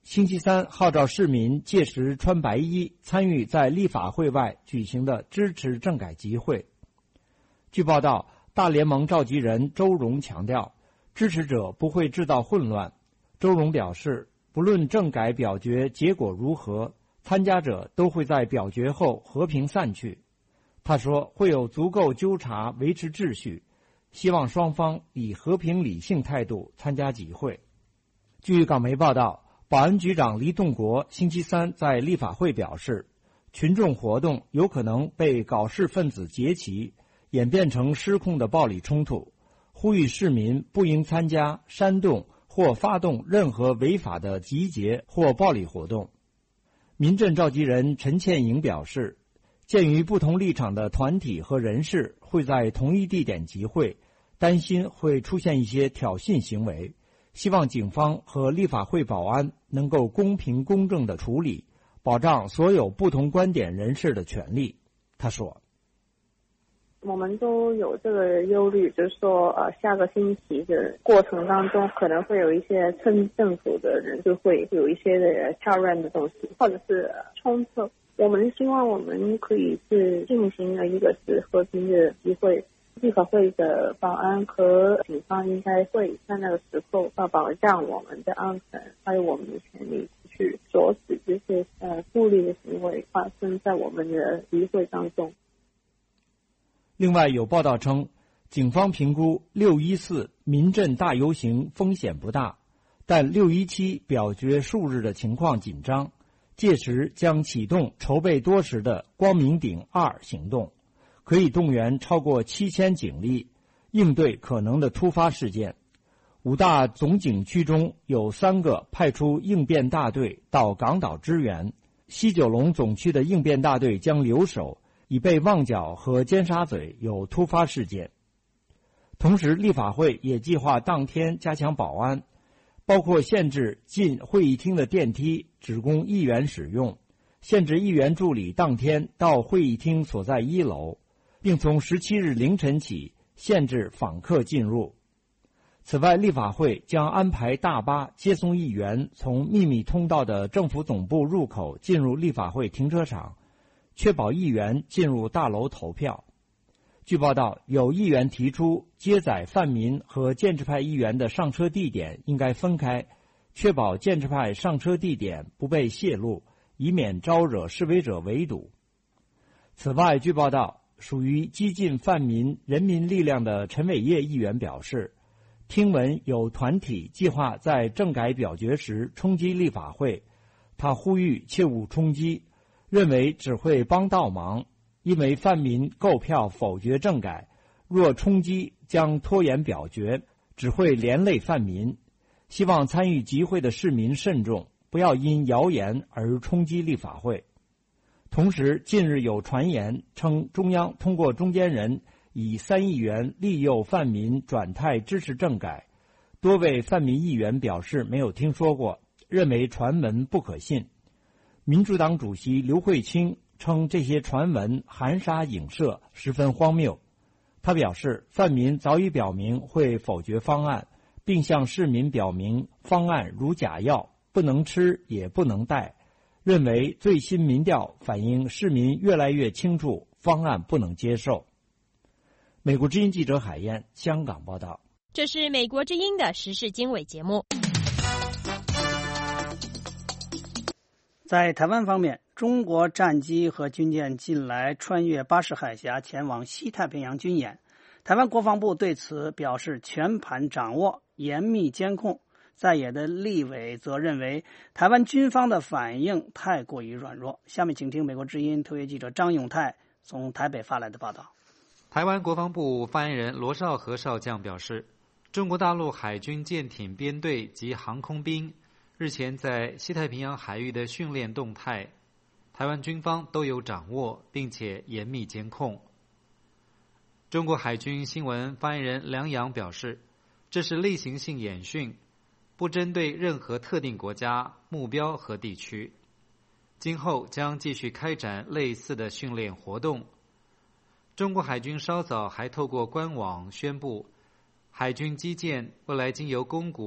[SPEAKER 25] 星期三号召市民届时穿白衣参与在立法会外举行的支持政改集会。据报道，大联盟召集人周荣强调，支持者不会制造混乱。周荣表示，不论政改表决结果如何，参加者都会在表决后和平散去。他说，会有足够纠察维持秩序，希望双方以和平理性态度参加集会。据港媒报道，保安局长黎栋国星期三在立法会表示，群众活动有可能被搞事分子劫持，演变成失控的暴力冲突，呼吁市民不应参加煽动或发动任何违法的集结或暴力活动。民阵召集人陈倩颖表示，鉴于不同立场的团体和人士会在同一地点集会，担心会出现一些挑衅行为，希望警方和立法会保安能够公平公正地处理，保障所有不同观点人士的权利。他说，
[SPEAKER 26] 我们都有这个忧虑，就是说呃，下个星期的过程当中可能会有一些村政府的人就会有一些的挑战的东西，或者是冲突。我们希望我们可以是进行了一个是和平的集会，立法会的保安和警方应该会在那个时候要保障我们的安全，还有我们的权利，去阻止这些呃暴力的行为发生在我们的集会当中。
[SPEAKER 25] 另外有报道称，警方评估六一四民阵大游行风险不大，但六一七表决数日的情况紧张，届时将启动筹备多时的光明顶二行动，可以动员超过七千警力，应对可能的突发事件。五大总警区中有三个派出应变大队到港岛支援，西九龙总区的应变大队将留守，以备旺角和尖沙咀有突发事件。同时，立法会也计划当天加强保安，包括限制进会议厅的电梯只供议员使用，限制议员助理当天到会议厅所在一楼，并从十七日凌晨起限制访客进入。此外，立法会将安排大巴接送议员从秘密通道的政府总部入口进入立法会停车场，确保议员进入大楼投票。据报道，有议员提出接载泛民和建制派议员的上车地点应该分开，确保建制派上车地点不被泄露，以免招惹示威者围堵。此外，据报道，属于激进泛民人民力量的陈伟业议员表示，听闻有团体计划在政改表决时冲击立法会，他呼吁切勿冲击，认为只会帮倒忙，因为泛民购票否决政改，若冲击将拖延表决，只会连累泛民。希望参与集会的市民慎重，不要因谣言而冲击立法会。同时，近日有传言称中央通过中间人以三亿元利诱泛民转态支持政改，多位泛民议员表示没有听说过，认为传闻不可信。民主党主席刘慧卿称这些传闻含沙影射，十分荒谬。他表示，泛民早已表明会否决方案，并向市民表明方案如假药，不能吃也不能带，认为最新民调反映市民越来越清楚方案不能接受。美国之音记者海燕，香港报道。
[SPEAKER 16] 这是美国之音的时事经纬节目。
[SPEAKER 3] 在台湾方面，中国战机和军舰近来穿越巴士海峡前往西太平洋军演，台湾国防部对此表示全盘掌握，严密监控。在野的立委则认为台湾军方的反应太过于软弱。下面请听美国之音特约记者张永泰从台北发来的报道。
[SPEAKER 5] 台湾国防部发言人罗少和少将表示，中国大陆海军舰艇编队及航空兵日前在西太平洋海域的训练动态，台湾军方都有掌握，并且严密监控。中国海军新闻发言人梁阳表示，这是例行性演训，不针对任何特定国家、目标和地区。今后将继续开展类似的训练活动。中国海军稍早还透过官网宣布，海军基建未来经由公股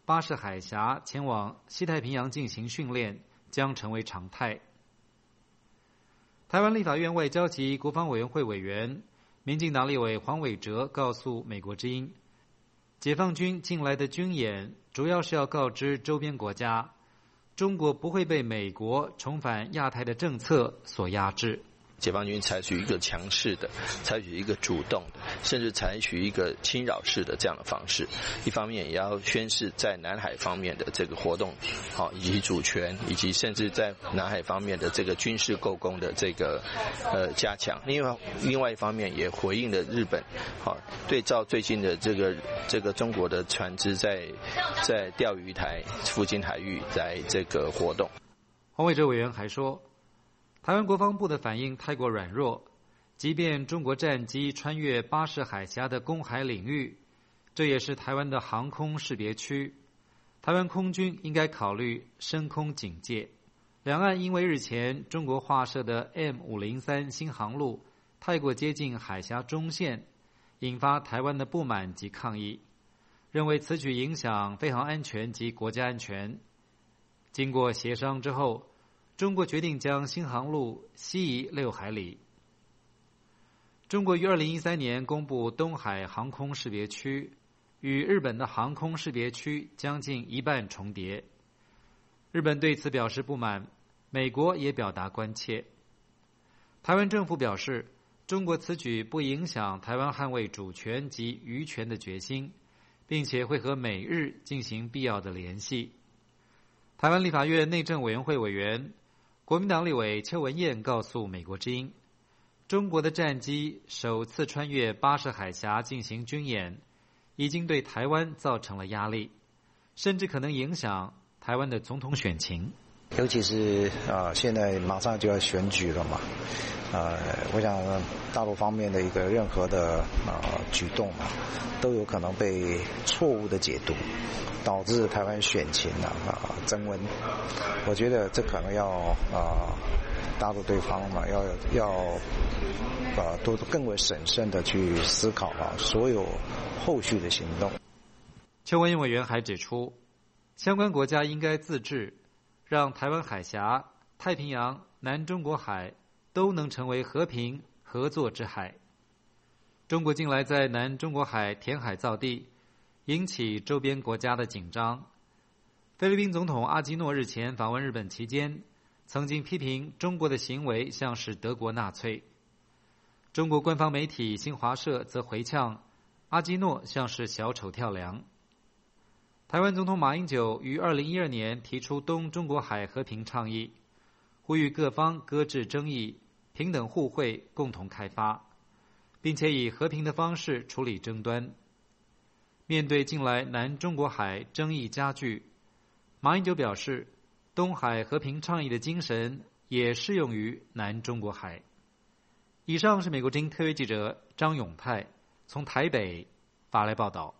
[SPEAKER 5] 巴士海峡前往西太平洋进行训练将成为常态。台湾立法院外交及国防委员会委员、民进党立委黄伟哲告诉美国之音，解放军近来的军演主要是要告知周边国家，中国不会被美国重返亚太的政策所压制。
[SPEAKER 9] 解放军采取一个强势的，采取一个主动的，甚至采取一个侵扰式的这样的方式。一方面也要宣示在南海方面的这个活动，好，以及主权，以及甚至在南海方面的这个军事构攻的这个呃加强。另外，另外一方面也回应了日本，好，对照最近的这个这个中国的船只在在钓鱼台附近海域来这个活动。
[SPEAKER 5] 黄伟哲委员还说，台湾国防部的反应太过软弱，即便中国战机穿越巴士海峡的公海领域，这也是台湾的航空识别区，台湾空军应该考虑升空警戒。两岸因为日前中国划设的 M 五零三 新航路太过接近海峡中线，引发台湾的不满及抗议，认为此举影响飞航安全及国家安全。经过协商之后，中国决定将新航路西移六海里。中国于二零一三年公布东海航空识别区，与日本的航空识别区将近一半重叠。日本对此表示不满，美国也表达关切。台湾政府表示，中国此举不影响台湾捍卫主权及渔权的决心，并且会和美日进行必要的联系。台湾立法院内政委员会委员、国民党立委邱文燕告诉美国之音，中国的战机首次穿越巴士海峡进行军演，已经对台湾造成了压力，甚至可能影响台湾的总统选情。
[SPEAKER 10] 尤其是啊、呃，现在马上就要选举了嘛，呃，我想大陆方面的一个任何的啊、呃、举动啊，都有可能被错误的解读，导致台湾选情啊啊增温。我觉得这可能要啊、呃、大陆对方嘛，要要啊多更为审慎的去思考啊所有后续的行动。
[SPEAKER 5] 邱文燕委员还指出，相关国家应该自治，让台湾海峡、太平洋、南中国海都能成为和平合作之海。中国近来在南中国海填海造地，引起周边国家的紧张。菲律宾总统阿基诺日前访问日本期间，曾经批评中国的行为像是德国纳粹。中国官方媒体新华社则回呛阿基诺像是小丑跳梁。台湾总统马英九于二零一二年提出东中国海和平倡议，呼吁各方搁置争议，平等互惠，共同开发，并且以和平的方式处理争端。面对近来南中国海争议加剧，马英九表示，东海和平倡议的精神也适用于南中国海。以上是美国之音特约记者张永泰从台北发来报道。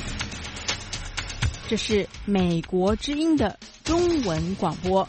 [SPEAKER 19] 这是美国之音的中文广播。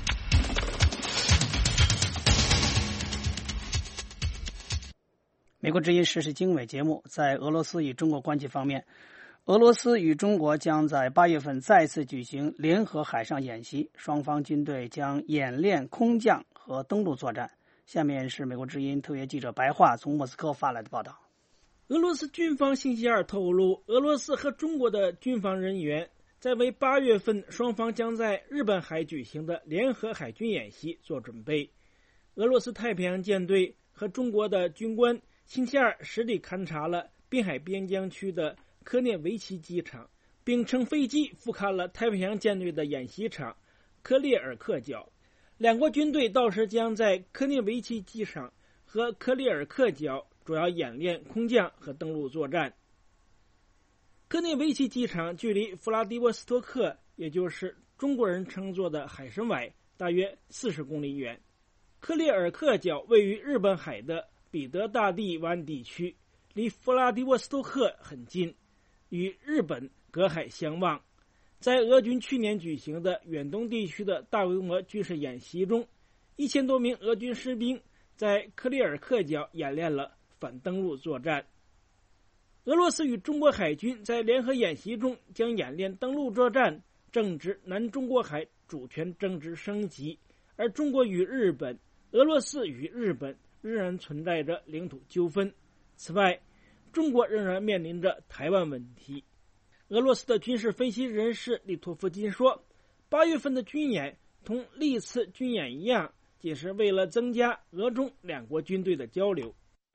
[SPEAKER 3] 美国之音时事经纬节目，在俄罗斯与中国关系方面，俄罗斯与中国将在八月份再次举行联合海上演习，双方军队将演练空降和登陆作战。下面是美国之音特约记者白桦从莫斯科发来的报道。
[SPEAKER 11] 俄罗斯军方星期二透露，俄罗斯和中国的军方人员在为八月份双方将在日本海举行的联合海军演习做准备。俄罗斯太平洋舰队和中国的军官星期二实地勘察了滨海边疆区的科涅维奇机场，并乘飞机俯瞰了太平洋舰队的演习场科列尔克角。两国军队到时将在科涅维奇机场和科列尔克角主要演练空降和登陆作战。科涅维奇机场距离弗拉迪沃斯托克，也就是中国人称作的海参崴，大约四十公里远。科列尔克角位于日本海的彼得大帝湾地区，离弗拉迪沃斯托克很近，与日本隔海相望。在俄军去年举行的远东地区的大规模军事演习中，一千多名俄军士兵在科列尔克角演练了反登陆作战。 俄罗斯与中国海军在联合演习中将演练登陆作战，正值南中国海主权争执升级，而中国与日本、俄罗斯与日本仍然存在着领土纠纷。此外，中国仍然面临着台湾问题。俄罗斯的军事分析人士利托夫金说，八月份的军演同历次军演一样，仅是为了增加俄中两国军队的交流。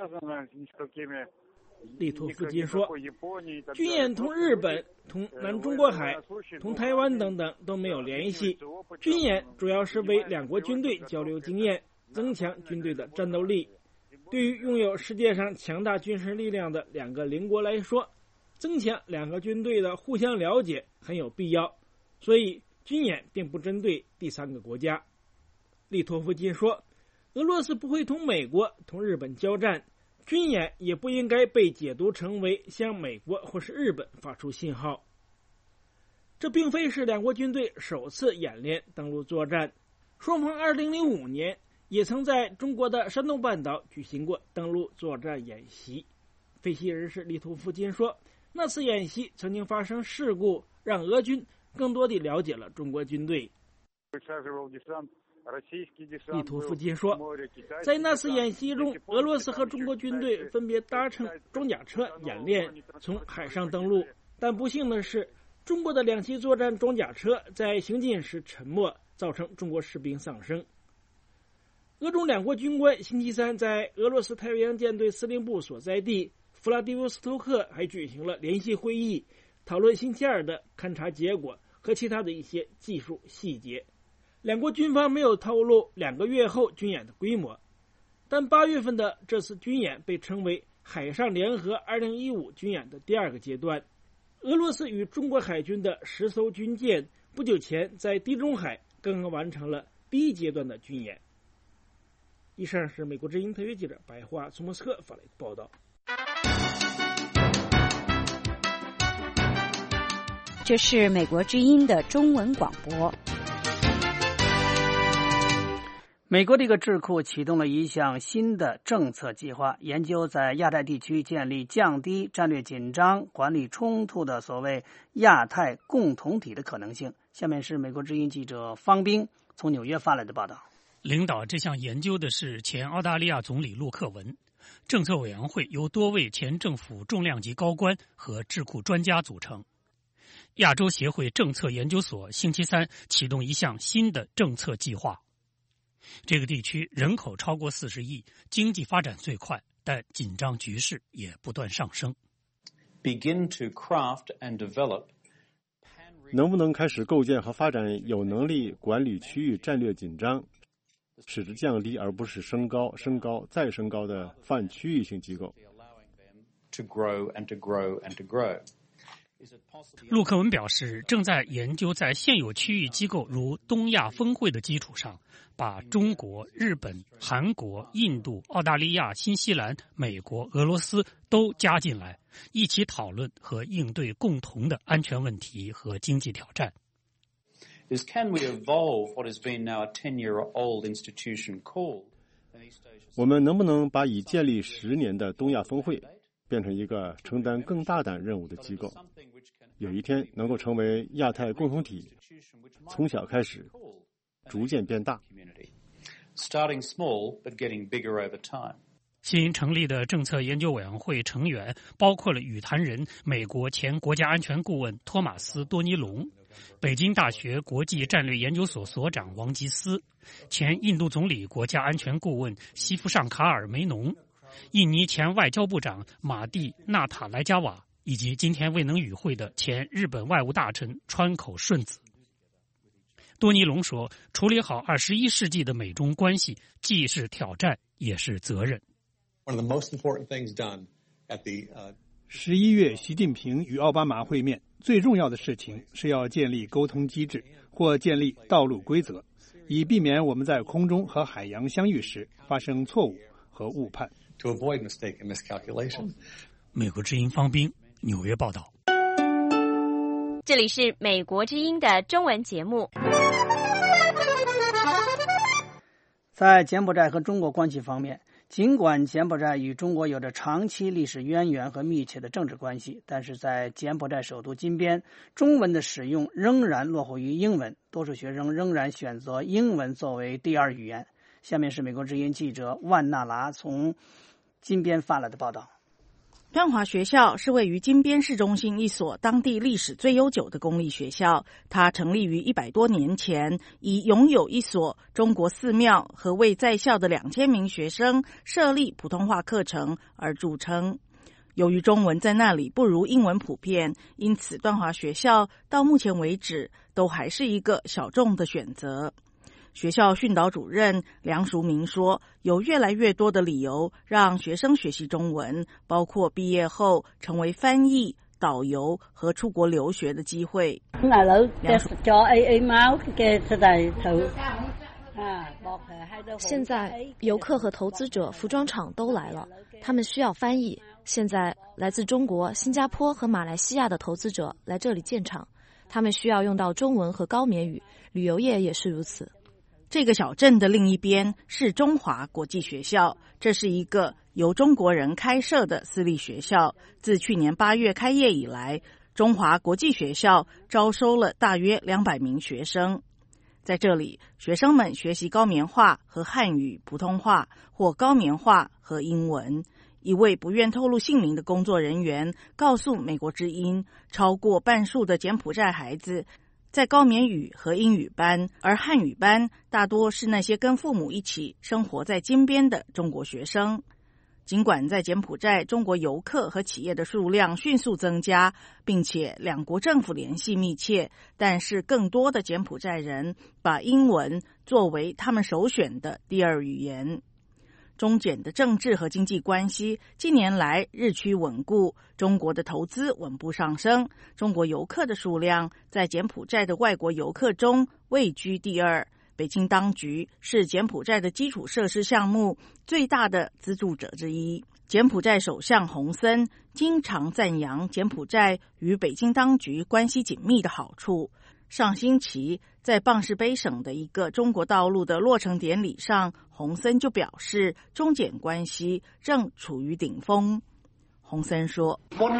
[SPEAKER 11] 利托夫金说，军演同日本、同南中国海、同台湾等等都没有联系。军演主要是为两国军队交流经验，增强军队的战斗力。对于拥有世界上强大军事力量的两个邻国来说，增强两个军队的互相了解很有必要。所以军演并不针对第三个国家。利托夫金说，俄罗斯不会同美国、同日本交战，军演也不应该被解读成为向美国或是日本发出信号。这并非是两国军队首次演练登陆作战，双方二零零五年也曾在中国的山东半岛举行过登陆作战演习。分析人士利托夫金说，那次演习曾经发生事故，让俄军更多地了解了中国军队。利托夫金说，在那次演习中，俄罗斯和中国军队分别搭乘装甲车演练从海上登陆，但不幸的是，中国的两栖作战装甲车在行进时沉没，造成中国士兵丧生。俄中两国军官星期三在俄罗斯太平洋舰队司令部所在地弗拉迪沃斯托克还举行了联席会议，讨论星期二的勘察结果和其他的一些技术细节。两国军方没有透露两个月后军演的规模，但八月份的这次军演被称为海上联合二零一五军演的第二个阶段。俄罗斯与中国海军的十艘军舰不久前在地中海刚刚完成了第一阶段的军演。以上是美国之音特约记者白桦从莫斯科发来的报道。
[SPEAKER 7] 这是美国之音的中文广播。
[SPEAKER 3] 美国这个智库启动了一项新的政策计划，研究在亚太地区建立降低战略紧张、管理冲突的所谓亚太共同体的可能性。下面是美国之音记者方冰从纽约发来的报道。
[SPEAKER 12] 领导这项研究的是前澳大利亚总理陆克文。政策委员会由多位前政府重量级高官和智库专家组成。亚洲协会政策研究所星期三启动一项新的政策计划。这个地区人口超过四十亿，经济发展最快，但紧张局势也不断上升。
[SPEAKER 13] Begin to craft and develop.
[SPEAKER 8] 能不能开始构建和发展有能力管理区域战略紧张，使之降低而不是升高、升高再升高的泛区域性机构。
[SPEAKER 13] To grow and to grow and to grow.
[SPEAKER 12] 陆克文表示，正在研究在现有区域机构如东亚峰会的基础上，把中国、日本、韩国、印度、澳大利亚、新西兰、美国、俄罗斯都加进来，一起讨论和应对共同的安全问题和经济挑战。
[SPEAKER 13] Is can we evolve what has been now a ten-year-old institution called?
[SPEAKER 8] 我们能不能把已建立十年的东亚峰会变成一个承担更大胆任务的机构，有一天能够成为亚太共同体，从小开始逐渐变大。
[SPEAKER 13] Starting small, but getting bigger over time.
[SPEAKER 12] 新成立的政策研究委员会成员包括了语坛人美国前国家安全顾问托马斯·多尼龙，北京大学国际战略研究所所长王吉斯，前印度总理国家安全顾问西夫尚卡尔梅农，印尼前外交部长马蒂纳塔莱加瓦，以及今天未能与会的前日本外务大臣川口顺子。多尼龙说，处理好二十一世纪的美中关系既是挑战也是责任。
[SPEAKER 24] 十一月习近平与奥巴马会面，最重要的事情是要建立沟通机制或建立道路规则，以避免我们在空中和海洋相遇时发生错误和误判。
[SPEAKER 13] To avoid mistake and miscalculation.
[SPEAKER 12] 美国之音方冰，纽约报道。
[SPEAKER 16] 这里是美国之音的中文节目。
[SPEAKER 3] 在柬埔寨和中国关系方面， 尽管柬埔寨与中国有着长期历史渊源和密切的政治关系，但是在柬埔寨首都金边，中文的使用仍然落后于英文，多数学生仍然选择英文作为第二语言。下面是美国之音记者万纳拉从金边发来的报道。
[SPEAKER 14] 端华学校是位于金边市中心一所当地历史最悠久的公立学校，它成立于一百多年前，以拥有一所中国寺庙和为在校的两千名学生设立普通话课程而著称。由于中文在那里不如英文普遍，因此端华学校到目前为止都还是一个小众的选择。学校训导主任梁淑明说，有越来越多的理由让学生学习中文，包括毕业后成为翻译、导游和出国留学的機會。
[SPEAKER 15] 现在游客和投资者服装厂都来了，他们需要翻译。现在来自中国、新加坡和马来西亚的投资者来这里建厂，他们需要用到中文和高棉语，旅游业也是如此。
[SPEAKER 14] 这个小镇的另一边是中华国际学校，这是一个由中国人开设的私立学校。自去年八月开业以来，中华国际学校招收了大约两百名学生。在这里，学生们学习高棉话和汉语普通话，或高棉话和英文。一位不愿透露姓名的工作人员告诉美国之音，超过半数的柬埔寨孩子在高棉语和英语班，而汉语班大多是那些跟父母一起生活在金边的中国学生。尽管在柬埔寨中国游客和企业的数量迅速增加，并且两国政府联系密切，但是更多的柬埔寨人把英文作为他们首选的第二语言。中柬的政治和经济关系近年来日趋稳固，中国的投资稳步上升，中国游客的数量在柬埔寨的外国游客中位居第二。北京当局是柬埔寨的基础设施项目最大的资助者之一。柬埔寨首相洪森经常赞扬柬埔寨与北京当局关系紧密的好处。上星期在棒士杯省的一个中国道路的落成典礼上，洪森就表示中柬关系正处于顶峰。洪森说，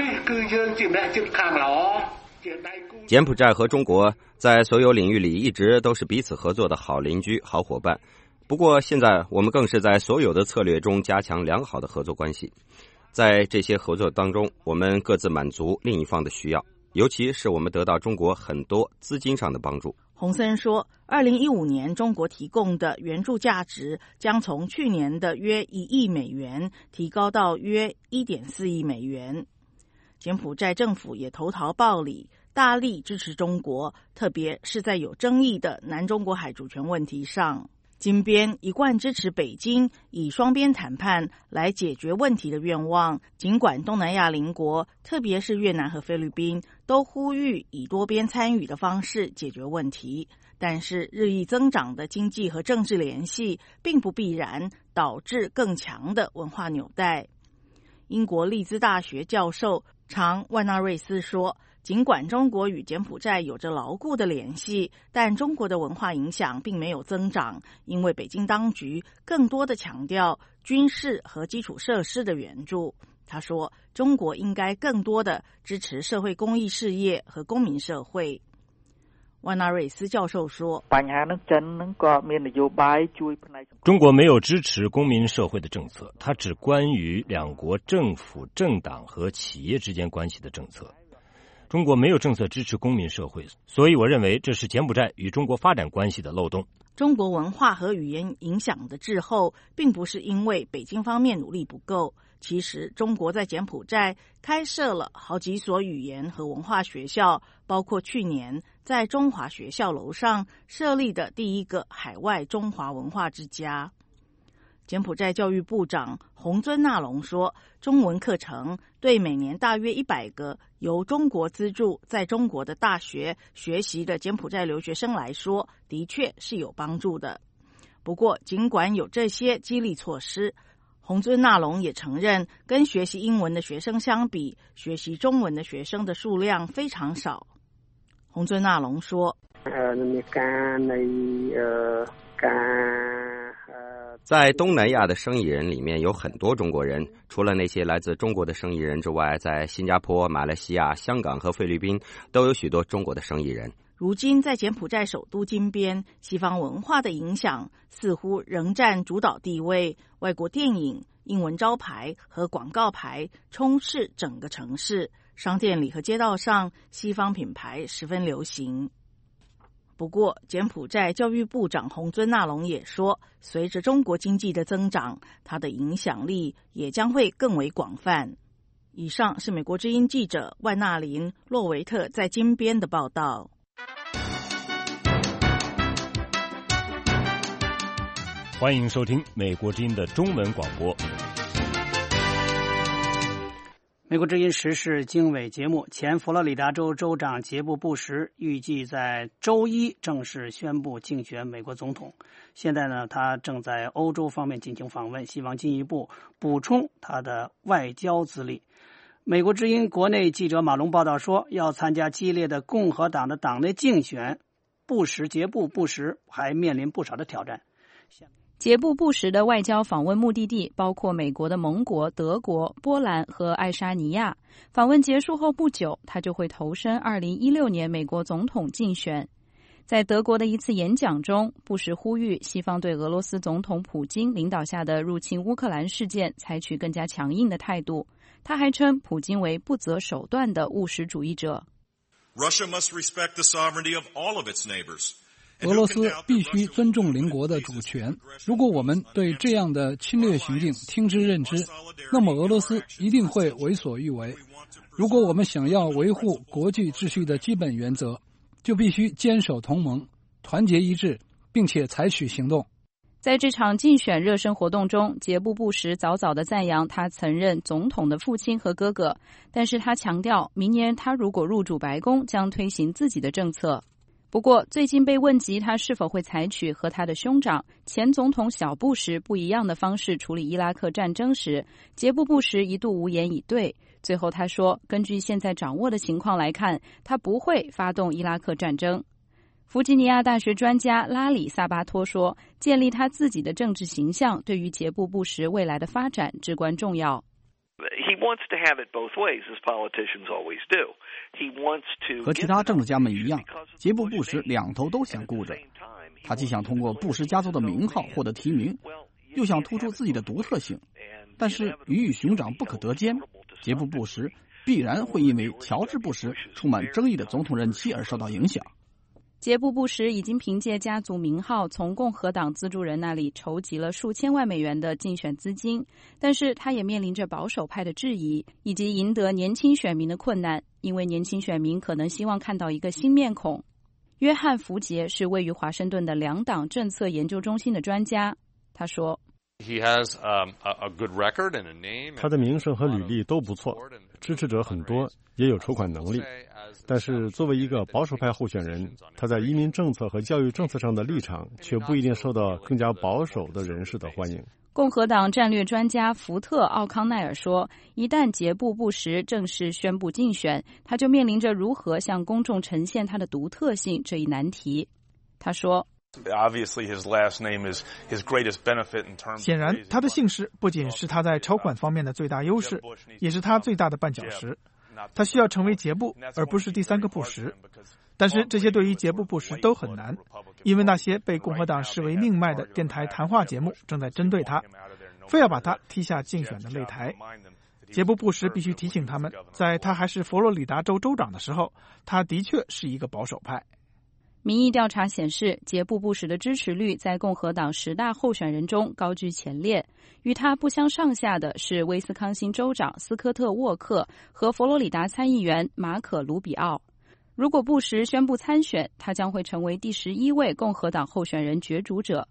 [SPEAKER 17] 柬埔寨和中国在所有领域里一直都是彼此合作的好邻居、好伙伴。不过现在我们更是在所有的策略中加强良好的合作关系。在这些合作当中，我们各自满足另一方的需要，尤其是我们得到中国很多资金上的帮助。
[SPEAKER 14] 洪森说，二零一五年中国提供的援助价值将从去年的约一亿美元提高到约一点四亿美元。柬埔寨政府也投桃报李，大力支持中国，特别是在有争议的南中国海主权问题上。金边一贯支持北京以双边谈判来解决问题的愿望，尽管东南亚邻国，特别是越南和菲律宾，都呼吁以多边参与的方式解决问题，但是日益增长的经济和政治联系并不必然导致更强的文化纽带。英国利兹大学教授常万纳瑞斯说，尽管中国与柬埔寨有着牢固的联系，但中国的文化影响并没有增长，因为北京当局更多的强调军事和基础设施的援助。他说，中国应该更多的支持社会公益事业和公民社会。万纳瑞斯教授说，
[SPEAKER 1] 中国没有支持公民社会的政策，它只关于两国政府、政党和企业之间关系的政策。中国没有政策支持公民社会，所以我认为这是柬埔寨与中国发展关系的漏洞。
[SPEAKER 14] 中国文化和语言影响的滞后，并不是因为北京方面努力不够。其实，中国在柬埔寨开设了好几所语言和文化学校，包括去年在中华学校楼上设立的第一个海外中华文化之家。柬埔寨教育部长洪尊纳隆说，中文课程对每年大约一百个由中国资助在中国的大学学习的柬埔寨留学生来说，的确是有帮助的。不过，尽管有这些激励措施，洪尊纳隆也承认，跟学习英文的学生相比，学习中文的学生的数量非常少。洪尊纳隆说，
[SPEAKER 17] 在东南亚的生意人里面有很多中国人，除了那些来自中国的生意人之外，在新加坡、马来西亚、香港和菲律宾都有许多中国的生意人。
[SPEAKER 14] 如今在柬埔寨首都金边，西方文化的影响似乎仍占主导地位，外国电影、英文招牌和广告牌充斥整个城市，商店里和街道上西方品牌十分流行。不过柬埔寨教育部长洪尊纳隆也说，随着中国经济的增长，它的影响力也将会更为广泛。以上是美国之音记者万纳林·洛维特在金边的报道。
[SPEAKER 1] 欢迎收听美国之音的中文广播。
[SPEAKER 3] 美国之音时事经纬节目，前佛罗里达州州长杰布·布什预计在周一正式宣布竞选美国总统。现在呢，他正在欧洲方面进行访问，希望进一步补充他的外交资历。美国之音国内记者马龙报道说，要参加激烈的共和党的党内竞选，布什杰布·布什还面临不少的挑战。
[SPEAKER 4] 杰布·布什的外交访问目的地包括美国的盟国德国、波兰和爱沙尼亚。访问结束后不久，他就会投身二零一六年美国总统竞选。在德国的一次演讲中，布什呼吁西方对俄罗斯总统普京领导下的入侵乌克兰事件采取更加强硬的态度。他还称普京为不择手段的务实主义者。
[SPEAKER 2] Russia must respect the sovereignty of all of its neighbors.
[SPEAKER 6] 俄罗斯必须尊重邻国的主权。如果我们对这样的侵略行径听之任之，那么俄罗斯一定会为所欲为。如果我们想要维护国际秩序的基本原则，就必须坚守同盟，团结一致，并且采取行动。
[SPEAKER 4] 在这场竞选热身活动中，杰布·布什早早地赞扬他曾任总统的父亲和哥哥，但是他强调，明年他如果入主白宫，将推行自己的政策。不过，最近被问及他是否会采取和他的兄长前总统小布什不一样的方式处理伊拉克战争时，杰布·布什一度无言以对。最后他说，根据现在掌握的情况来看，他不会发动伊拉克战争。弗吉尼亚大学专家拉里·萨巴托说，建立他自己的政治形象对于杰布·布什未来的发展至关重要。
[SPEAKER 18] He wants to have it both ways, as politicians always do. He wants to
[SPEAKER 20] 和其他政治家们一样，杰布·布什两头都想顾着。他既想通过布什家族的名号获得提名，又想突出自己的独特性。但是鱼与熊掌不可得兼，杰布·布什必然会因为乔治·布什充满争议的总统任期而受到影响。
[SPEAKER 4] 杰布·布什已经凭借家族名号从共和党资助人那里筹集了数千万美元的竞选资金，但是他也面临着保守派的质疑，以及赢得年轻选民的困难，因为年轻选民可能希望看到一个新面孔。约翰·福杰是位于华盛顿的两党政策研究中心的专家，他说，
[SPEAKER 8] 他的名声和履历都不错，支持者很多，也有筹款能力。但是作为一个保守派候选人，他在移民政策和教育政策上的立场却不一定受到更加保守的人士的欢迎。
[SPEAKER 4] 共和党战略专家福特·奥康奈尔说，一旦杰布·布什正式宣布竞选，他就面临着如何向公众呈现他的独特性这一难题。他说，
[SPEAKER 21] 显然他的姓氏不仅是他在筹款方面的最大优势，也是他最大的绊脚石。他需要成为杰布，而不是第三个布什。但是这些对于杰布·布什都很难，因为那些被共和党视为命脉的电台谈话节目正在针对他，非要把他踢下竞选的擂台。杰布·布什必须提醒他们，在他还是佛罗里达州州长的时候，他的确是一个保守派。
[SPEAKER 4] 民意调查显示，杰布·布什的支持率在共和党十大候选人中高居前列，与他不相上下的是威斯康星州长斯科特·沃克和佛罗里达参议员马可·卢比奥。如果布什宣布参选，他将会成为第十一位共和党候选人角逐者。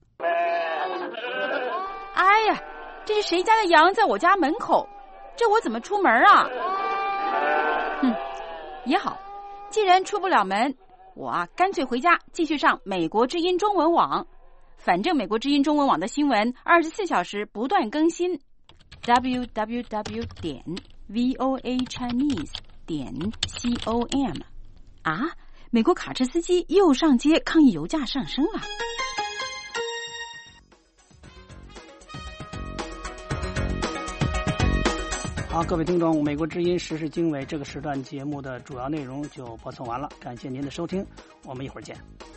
[SPEAKER 19] 哎呀，这是谁家的羊在我家门口？这我怎么出门啊？哼，也好，既然出不了门，我啊，干脆回家继续上美国之音中文网。反正美国之音中文网的新闻二十四小时不断更新 ，w w w 点 v o a chinese 点 com。啊，美国卡车司机又上街抗议油价上升了。
[SPEAKER 3] 好，各位听众，美国之音时事经纬这个时段节目的主要内容就播送完了，感谢您的收听，我们一会儿见。